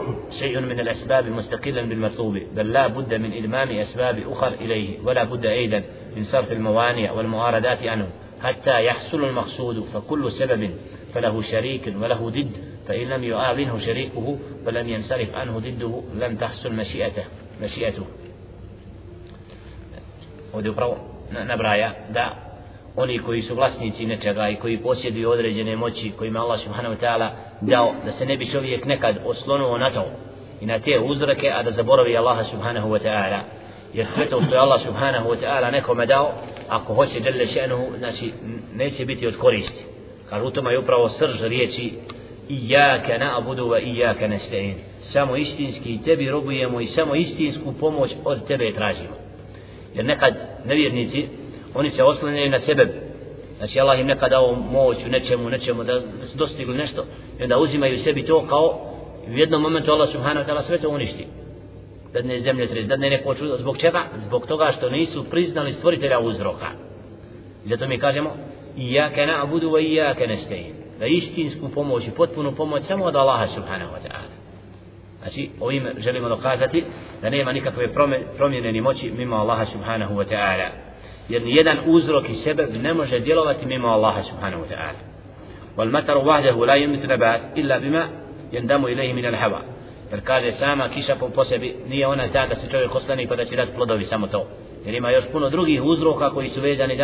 شيء من الأسباب مستقلا بالمطلوب، بل لا بد من إلمام أسباب أخرى إليه، ولا بد أيضا من صرف الموانع والمعارضات عنه حتى يحصل المقصود. فكل سبب فله شريك وله ضد، فإن لم يعاونه شريكه ولم ينصرف عنه ضده لم تحصل مشيئته مشيئته. Ovdje upravo nabraja da oni koji su vlasnici nečega i koji posjeduju određene moći kojima Allah subhanahu wa ta'ala dao, da se ne bi čovjek nekad oslonuo na to i na te uzroke, a da zaboravi Allaha subhanahu wa ta'ala, jer sve to što je Allah subhanahu wa ta'ala nekome dao, ako hoće dželle še'nuhu, znači neće biti od koristi. Kažu u tome je upravo srž riječi Iyaka na'budu wa iyaka nasta'in, samo istinski tebi robujemo i samo istinsku pomoć od tebe tražimo. Jer nekad nevjernici oni se oslanjaju na sebe, znači Allah im nekad dao moć u nečemu, nečemu da su dostigli nešto i onda uzimaju sebi to kao u jednom momentu Allah subhanahu wa ta'ala sve to uništi, dadne zemljotres, dadne neko čudo. Zbog čega? Zbog toga što nisu priznali stvoritelja uzroka. Zato mi kažemo Iyaka na'budu wa iyaka nasta'in, da istinsku pomoć i potpunu pomoć samo od Allaha subhanahu wa ta'ala. Znači ovim želimo dokazati da nema nikakve promjene ni moći mimo Allaha subhanahu wa ta'ala, jer ni jedan uzrok i sebeb ne može djelovati mimo Allaha subhanahu wa ta'ala. Wal mataru wahdahu la yunbitu nabat illa bima yandamu ilayhi min al-hawa, jer kaže sama kiša po sebi nije ona ta da se čovjek osloni pa da će dati plodovi samo to, jer ima još puno drugih uzroka koji su vezani da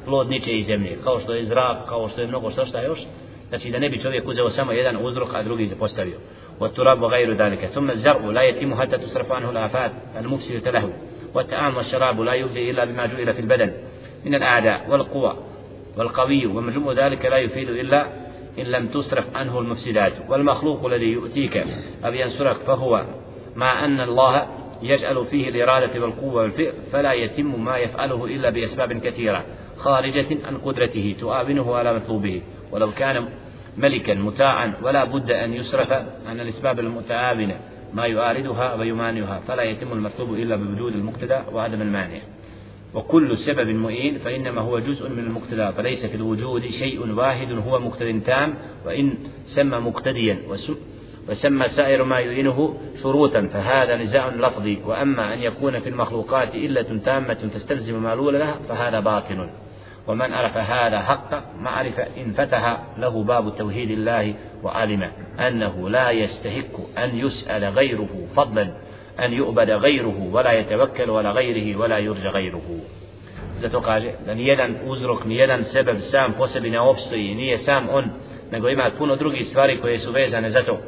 plod niče iz zemlje, kao što je zrak, kao što je mnogo što šta još, znači da ne bi čovjek uzeo samo jedan uzrok, a drugi zapostavio. والتراب وغير ذلك ثم الزرع لا يتم حتى تصرف عنه الآفات المفسدة له والطعام والشراب لا يفضي إلا بما جعل في البدن من الأعداء والقوى والقوي ومجموع ذلك لا يفيد إلا إن لم تصرف عنه المفسدات والمخلوق الذي يؤتيك أو ينصرك فهو مع أن الله يجعل فيه الإرادة والقوة والفئر فلا يتم ما يفعله إلا بأسباب كثيرة خارجة عن قدرته تعاونه على مطلوبه ولو كان ملكا مطاعا ولا بد أن يصرف عن الأسباب المتعاونة ما يعارضها ويمانعها فلا يتم المطلوب إلا بوجود المقتدى وعدم المانع وكل سبب مؤين فإنما هو جزء من المقتدى فليس في الوجود شيء واحد هو مقتد تام وإن سمى مقتديا وسمى سائر ما يعينه شروطا فهذا نزاع لفظي وأما أن يكون في المخلوقات إلة تامة تستلزم معلول لها فهذا باطل ومن عرف هذا حق معرف انفتح له باب توحيد الله وعلم أنه لا يستحق أن يسأل غيره فضلا أن يؤبد غيره ولا يتوكل ولا غيره ولا يرجى غيره. Zato kaže da nijedan uzrok, nijedan sebeb sam po sebi ne opstoji, nije sam on, nego ima puno drugih stvari koje su vezane za to.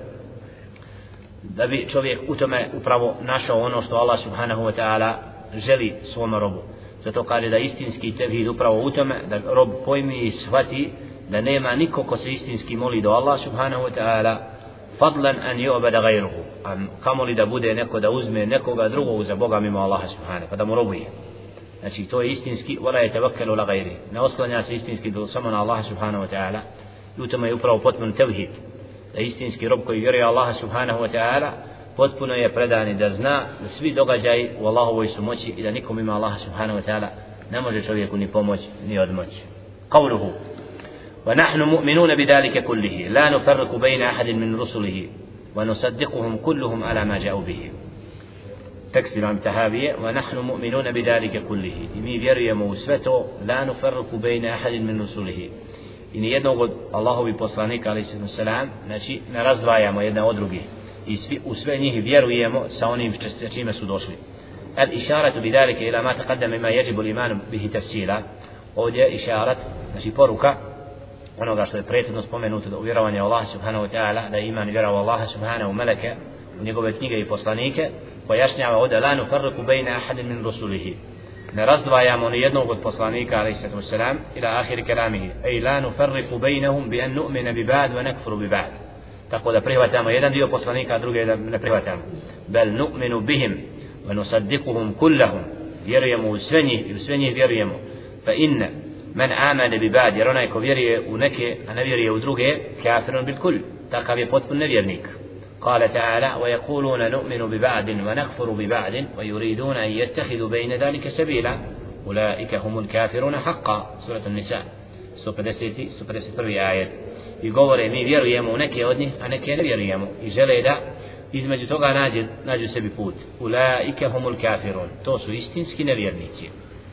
Da bi čovjek u tome upravo našao ono što Allah subhanahu wa ta'ala želi svom robu. Zato kaže da istinski tevhid upravo u tome da rob pojmi i shvati da nema niko ko se istinski moli do Allah subhanahu wa ta'ala fadlan an yu'bada ghayruhu, a kamoli da bude neko da uzme nekoga drugog za Boga mimo Allaha subhanahu pa da mu robuje. Znači to je istinski wala yatawakkalu la ghayri, ne oslanja se istinski do samo na Allaha subhanahu wa ta'ala. I u tome je upravo potpun tevhid, da istinski rob koji vjeruje Allaha subhanahu wa ta'ala potpuno je predan i da zna da svi događaji u Allahovoj su moći i da nikom ima Allaha subhanahu wa ta'ala ne može čovjeku ni pomoć ni odmoć. Qawluhu ونحن مؤمنون بذلك كله لا نفرق بين أحد من رسله ونصدقهم كلهم على ما جاءوا به. tekst imam Tahavije, wa nahnu mu'minuna bi dhalika kullihi, i mi vjerujemo u sve to, la nufarriqu bayna ahadin min rusulihi, i ni jednog od Allahovi poslanika alejhi selam, znači ne razdvajamo jedna od drugih, i svi, u sve njih vjerujemo sa onim sa čime su došli. Al isharatu bi dhalika ila ma taqaddama ma yajibu al iman bihi tafsila, ovdje išarat, znači poruka onoga što je prethodno spomenuto, da uvjerovanje Allah subhanahu wa ta'ala, da iman vjera u Allaha subhanahu meleke, u njegove knjige i poslanike, pojašnjava ovdje la nufarriqu bayna ahadin min rusulihi, ne razdvajamo ni jednog od poslanika alejhi selam ila ahiri kalamihi, ej la nufarriqu baynahum bi an nu'mina bi ba'd wa nakfuru bi ba'd, tako da prihvatamo jedan dio poslanika, a drugi da ne prihvatamo, bel nu'minu bihim wa nusaddiquhum kullahum, vjerujemo u sve njih i u sve njih vjerujemo, fa inna man amana bi ba'd, jer onaj ko vjeruje u neke a ne vjeruje u druge, kafirun bil kull, takav je potpun nevjernik. قال تعالى ويقولون نؤمن ببعض ونكفر ببعض ويريدون أن يتخذوا بين ذلك سبيلا أولئك هم الكافرون حقا. سورة النساء sto pedeset prvi ajet. I govore mi vjerujemo u neke od njih, a neke ne vjerujemo, i žele da između toga nađu, nađu sebi put. أولئك هم الكافرون, to su istinski nevjernici.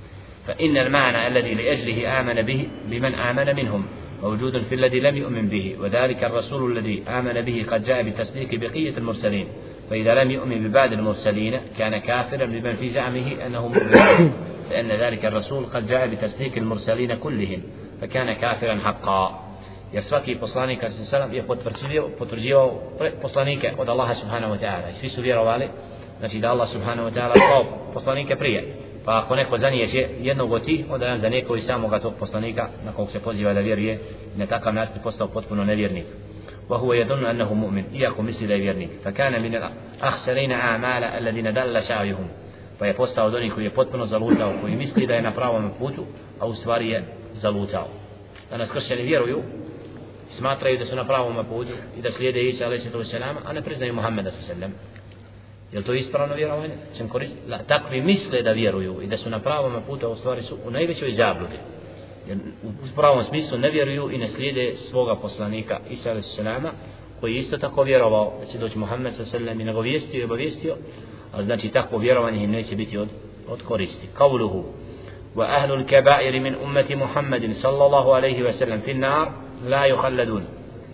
فإن المعنى الذي لأجله آمن به بمن آمن منهم موجود في الذي لم يؤمن به، وذلك الرسول الذي آمن به قد جاء بتصديق بقية المرسلين، فإذا لم يؤمن ببعض المرسلين كان كافرا بمن في زعمه أنه مؤمن، فإن ذلك الرسول قد جاء بتصديق المرسلين كلهم فكان كافرا حقا. Jer svaki poslanik sallallahu je potvrđivao, potvrđivao poslanike od Allaha subhanahu wa ta'ala, i svi su vjerovali, znači da Allah subhanahu wa ta'ala slao poslanike prije. Pa ako neko zanijeće jednog od tih, onda je za neko i samoga tog poslanika na kog se poziva da vjeruje, na takav način postao potpuno nevjernik. Wa huwa yadunnu annahu mu'min, iako misli da je vjernik. Fa kana min al-akhsarina a'mala alladhina dalla sa'yuhum, pa je postao od onih koji je potpuno zalutao, koji misli da je na pravom putu, a u stvari je zalutao. Danas kršćani vjeruju, smatraju da su na pravom putu i da slijede Isa alejhi selam, a ne priznaju Muhameda sallallahu alejhi ve sellem. Je li to ispravno vjerovanje? Čem koristi? Takvi misle da vjeruju i da su na pravom putu, a u stvari su u najvećoj zabludi. Jer u pravom smislu ne vjeruju i ne slijede svoga poslanika Isa alejhi selam, koji je isto tako vjerovao da će doći Muhammed sallallahu alejhi ve sellem i nagovijestio i obavijestio, a znači takvo vjerovanje im neće biti od, od koristi. Kauluhu wa ahlul kaba'ir min ummati Muhammedin sallallahu alejhi ve sellem fi nar la yukhalladun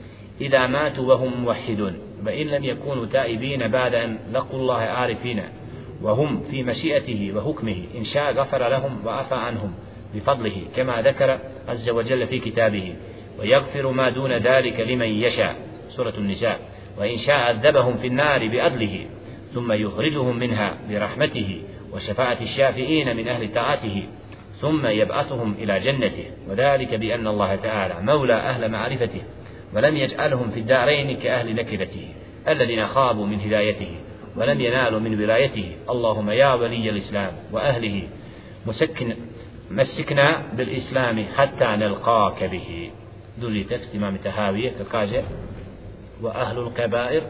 idha matu wa hum muwahhidun وإن لم يكونوا تائبين بعد أن لقوا الله عارفين وهم في مشيئته وحكمه إن شاء غفر لهم وعفى عنهم بفضله كما ذكر عز وجل في كتابه ويغفر ما دون ذلك لمن يشاء سورة النساء وإن شاء عذبهم في النار بأدله ثم يخرجهم منها برحمته وشفاعة الشافعين من أهل طاعته ثم يبعثهم إلى جنته وذلك بأن الله تعالى مولى أهل معرفته ولم يجعلهم في الدارين كأهل نكرته الذين خابوا من هدايته ولم ينالوا من ولايته. اللهم يا ولي الإسلام وأهله مسكن مسكنا بالإسلام حتى نلقاك به. duži tekst imam Tahavije kad kaže wa ahlul kabair,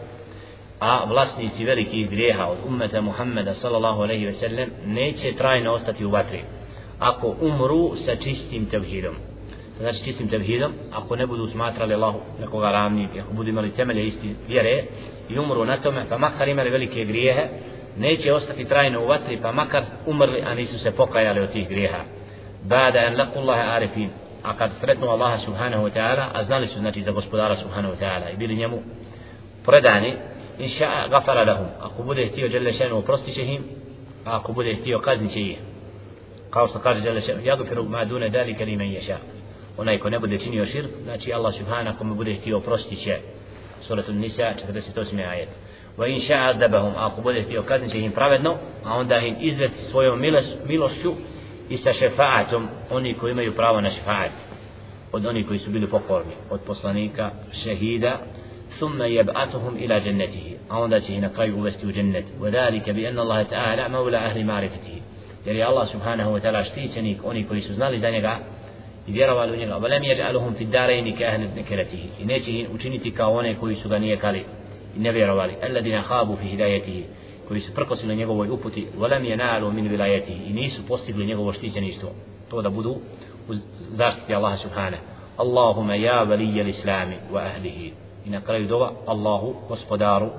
a vlasnici velikih grijeha od ummeta Muhammeda sallallahu alejhi ve sellem neće trajno ostati u vatri ako umru sa čistim tevhidom. Znači čistim tevhidom, ako ne budu smatrali Allahu nekoga ravnim, ako budu imali temelje isti vjere i umru na tome, pa makar imali velike grijehe, neće ostati trajno u vatri, pa makar umrli, a nisu se pokajali od tih grijeha. Bada en lakullaha arifin, a kad sretnu Allaha subhanahu wa ta'ala, a znali su znači za gospodara subhanahu wa ta'ala i bili njemu predani, inša gafara lahum, ako bude htio dželle šanu oprostit će im, a ako bude htio kaznit će ih. Kao što kaže dželle šanu, yagfiru ma dune dalika limen yasha. Onaj ko ne bude činio širk, znači Allah subhanahu kome bude htio oprostit će. Suratul Nisa četrdeset osmi ajet. Wa in sha'a adabahum, ako bude htio kaznit će im pravedno, a onda im izvesti svojom milošću i sa šefaatom, oni koji imaju pravo na šefaat, od onih koji su bili pokorni, od poslanika, šehida, thumma yab'athuhum ila jannatihi, a onda će ih na kraju uvesti u džennet. Wa dhalika bi anna Allah ta'ala mawla ahli ma'rifatihi, jer je Allah subhanahu wa ta'ala štićenik onih koji su znali za njega i vjerovali u njega. Wa lam yaj'aluhum fi ad-daraini ka ahli nakiratihi, i neće ih učiniti kao one koji su ga nijekali i ne vjerovali, alladina khabu fi hidayatihi, koji su prkosili njegovoj uputi, walam yanalu min vilayatihi, i nisu postigli njegovo štićeništvo, to da budu u zaštiti Allaha subhanahu. Allahumma ya waliyya al-islami wa ahlihi, i na kraju dova, Allahu gospodaru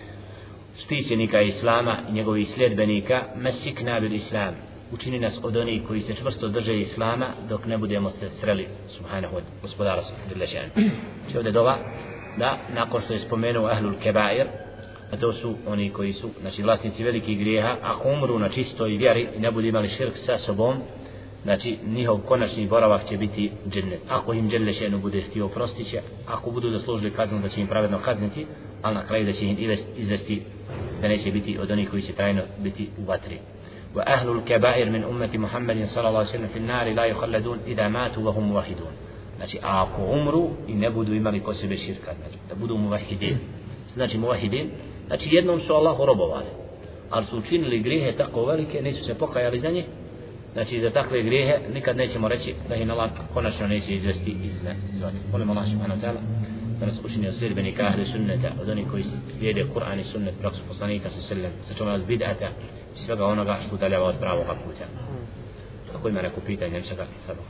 štićenika islama i njegovih sljedbenika, masikna bil islam, učini nas od onih koji se čvrsto drže islama dok ne budemo se sreli subhanahu wa gospodara subhanahu. Či ovdje dova da nakon što je spomenuo ahlul kebair, a to su oni koji su znači vlasnici velikih grijeha, ako umru na čistoj vjeri i ne budu imali širk sa sobom, znači njihov konačni boravak će biti džennet. Ako im dželle šanu bude htio oprostit će, ako budu zaslužili kaznu da će im pravedno kazniti, ali na kraju da će im izvesti da neće biti od onih koji će trajno biti u vatri. Wa ahlul kebair min ummeti Muhammedin sallallahu alejhi ve sellem fi nari la yukhalladun idha matu wa hum muwahhidun. Znači ako umru i ne budu imali kod sebe širka, znači da budu muvahidin. Znači muvahidin, znači jednom su Allahu robovali, ali su učinili grijehe tako velike, nisu se pokajali za njih. Znači za takve grijehe nikad nećemo reći da ih Allah konačno neće izvesti iz ne. Molim Allah subhanahu wa ta'ala da nas učini od sljedbenika ahli sunneta, od onih koji slijede Kur'an i sunnet praksu poslanika sallallahu alejhi ve sellem, sačuva nas bid'ata i svega onoga što udaljava od pravog puta. Ako ima neko pitanje, nešto kako treba.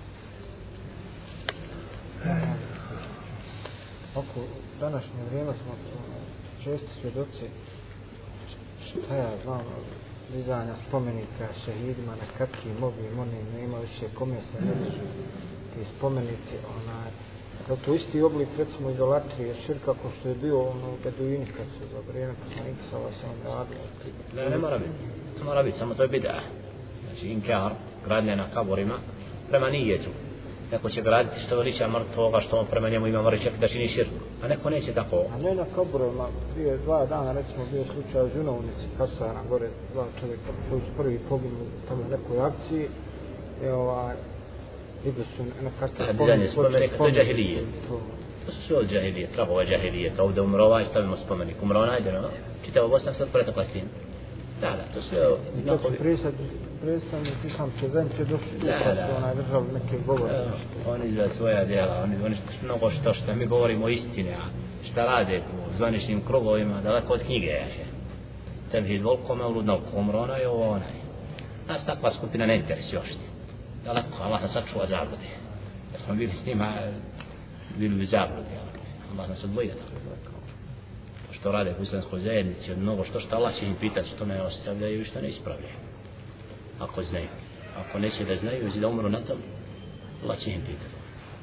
Oko današnje vrijeme smo često svjedoci, šta ja znam, dizanja spomenika šehidima na kakvi mogli, oni nema više kome se ne dižu ti spomenici, onaj, da to isti oblik recimo idolatrije, širka ko što je bio ono u Beduini kad su za vrijeme poslanika sallallahu alejhi ve sellem radili. Ne, ne mora biti, ne mora biti, samo to je bid'a. Znači inkar, gradnja na kaborima, prema nijetu. Neko će graditi što veliča mrtvoga, što on prema njemu ima mora čak da čini širku, a neko neće tako. A ne na kaborima, prije dva dana recimo bio slučaj u Žunovnici, Kasana, gore dva čovjeka koji su prvi poginuli u tome nekoj akciji, i ovaj, vidio su nekakve spomenike. Spomenika, to je džahilije. To su sve od džahilije, trahova džahilije, to ovdje umro ovaj, stavimo spomenik, umro onaj, no, čitavo Bosna sad pretakla s tim. Da, da, to sve o... To su predstavnici islamske zajednice došli do kada su onaj držali neke govore. Oni za svoja djela, oni, oni mnogo što što mi govorimo istine, a šta rade u zvaničnim krugovima, daleko od knjige jaše. Tevhid volko me uludno umro onaj i ovo onaj. Nas takva skupina ne interesi još ti. Daleko, Allah nas sačuva zabludi. Da smo bili s njima, bili u zabludi. Allah nas odvojio tako. Što rade u islamskoj zajednici od mnogo što što Allah će im pitati što ne ostavljaju i što ne ispravljaju. Ako znaju. Ako neće da znaju i da umru na tom, Allah će im pitati.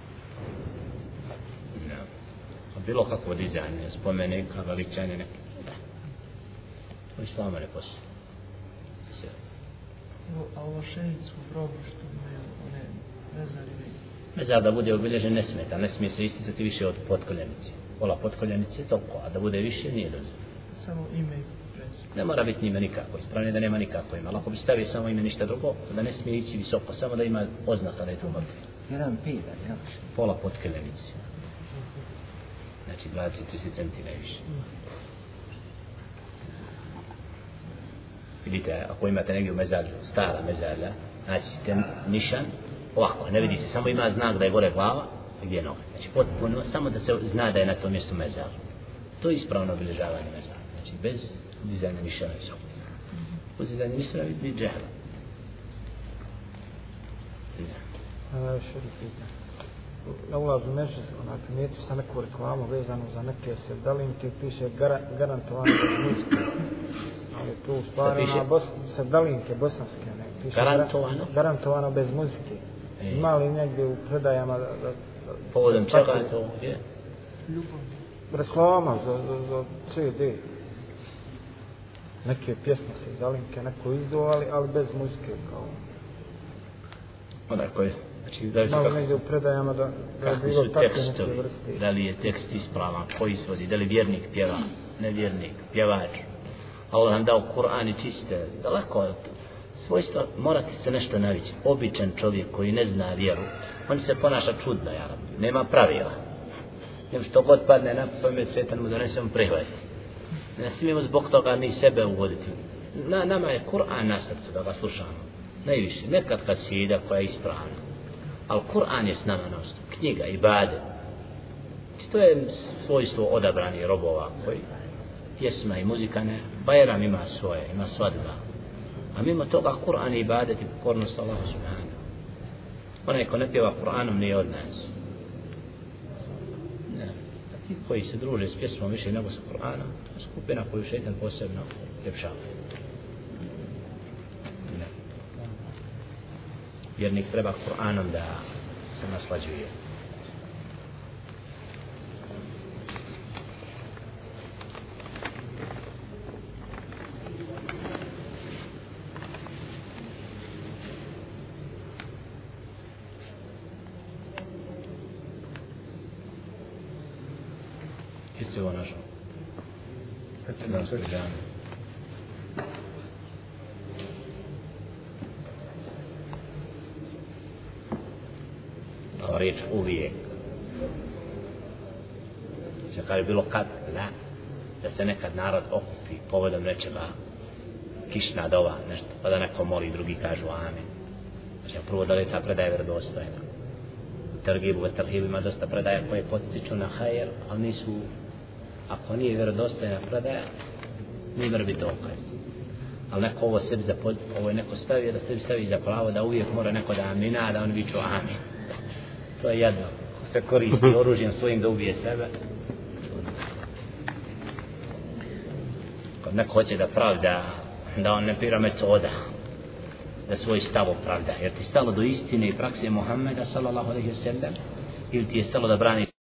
No. A bilo kakvo dizanje, spomenika, veličanje, ne. Da. U islamu ne postoji. Sve. A ovo šehicu u grobu što imaju one mezarine? Mezar da bude obilježen ne smeta, ne smije se isticati više od potkoljenice. Pola potkoljenice toliko, a da bude više nije dozvoljeno. Samo ime i prezime. Ne mora biti ime nikako, ispravno je da nema nikako ime, ali ako bi stavio samo ime ništa drugo, da ne smije ići visoko, samo da ima oznaka da je to mrtvi. Jedan pedar, ja. Pola potkoljenice. Znači dvadeset trideset centi najviše. Vidite, ako imate negdje u mezarlju, stara mezarlja, znači ćete nišan, ovako, ne vidi se, samo ima znak da je gore glava, gdje je noga. Znači potpuno, samo da se zna da je na tom mjestu mezar. To je ispravno obilježavanje mezara. Znači bez dizajna nišana visoko. Uz dizajna nišana vidi džehla. Najviše pitanje. Na ulazu mešću, onaj primijetio sam neku reklamu vezanu za neke sevdalinke, piše gara, garantovano bez muzike. Ali tu u stvari ona bos, sevdalinke bosanske, ne, piše garantovano? Garantovano bez muzike. E. Ima li negdje u predajama da... da, da povodom čega je to? Je? Reklama za, za, za C D. Neke pjesme sevdalinke, neko izduvali, ali bez muzike kao... Onda koje? Znači, da malo negdje u predajama da, da je bilo takve neke vrste. Da li je tekst ispravan, ko izvodi, da li vjernik pjeva, nevjernik, pjevač. Allah nam dao Kur'an i čiste, daleko svojstva, morate se nešto navići. Običan čovjek koji ne zna vjeru, on se ponaša čudno, ja, nema pravila. Jem što god padne na pamet, Satan mu donese, on prihvati. Ne smijemo zbog toga ni sebe uvoditi. Na, nama je Kur'an na srcu da ga slušamo. Najviše, nekad kasida koja je ispravna. Ali Kur'an je s nama nosto, knjiga, ibadet. To je svojstvo odabrani robova koji pjesma i muzika ne, Bajram ima svoje, ima svadba. A mimo toga Kur'an i ibadet i pokornost Allahu subhanahu. Onaj ko ne pjeva Kur'anom nije od nas. Ne. A ti koji se druže s pjesmom više nego sa Kur'anom, to je skupina koju šeitan posebno ljepšava. Ne. Vjernik treba Kur'anom da se naslađuje. Jeste ovo našao? Petrinanskoj džami. Ova riječ uvijek. Se kada je bilo kad, da, da se nekad narod okupi povodom nečega, kišna dova, nešto, pa da neko moli, drugi kažu amin. Znači, prvo da li ta predaja vjerodostojna. U tergibu, u tergibu ima dosta predaja koje potiču na hajer, ali nisu, ako nije vjerodostojna predaja, nije mora biti dokaz. Ali neko ovo sebi za pod, ovo je neko stavio da sebi stavi za pravo da uvijek mora neko da amina, da on viču amin. To je jedno. Ko se koristi oružjem svojim da ubije sebe. Kad neko hoće da pravda, da on ne bira metoda, da svoj stav opravda. Jer ti stalo do istine i prakse Muhammeda sallallahu alejhi ve sellem, ili ti je stalo da brani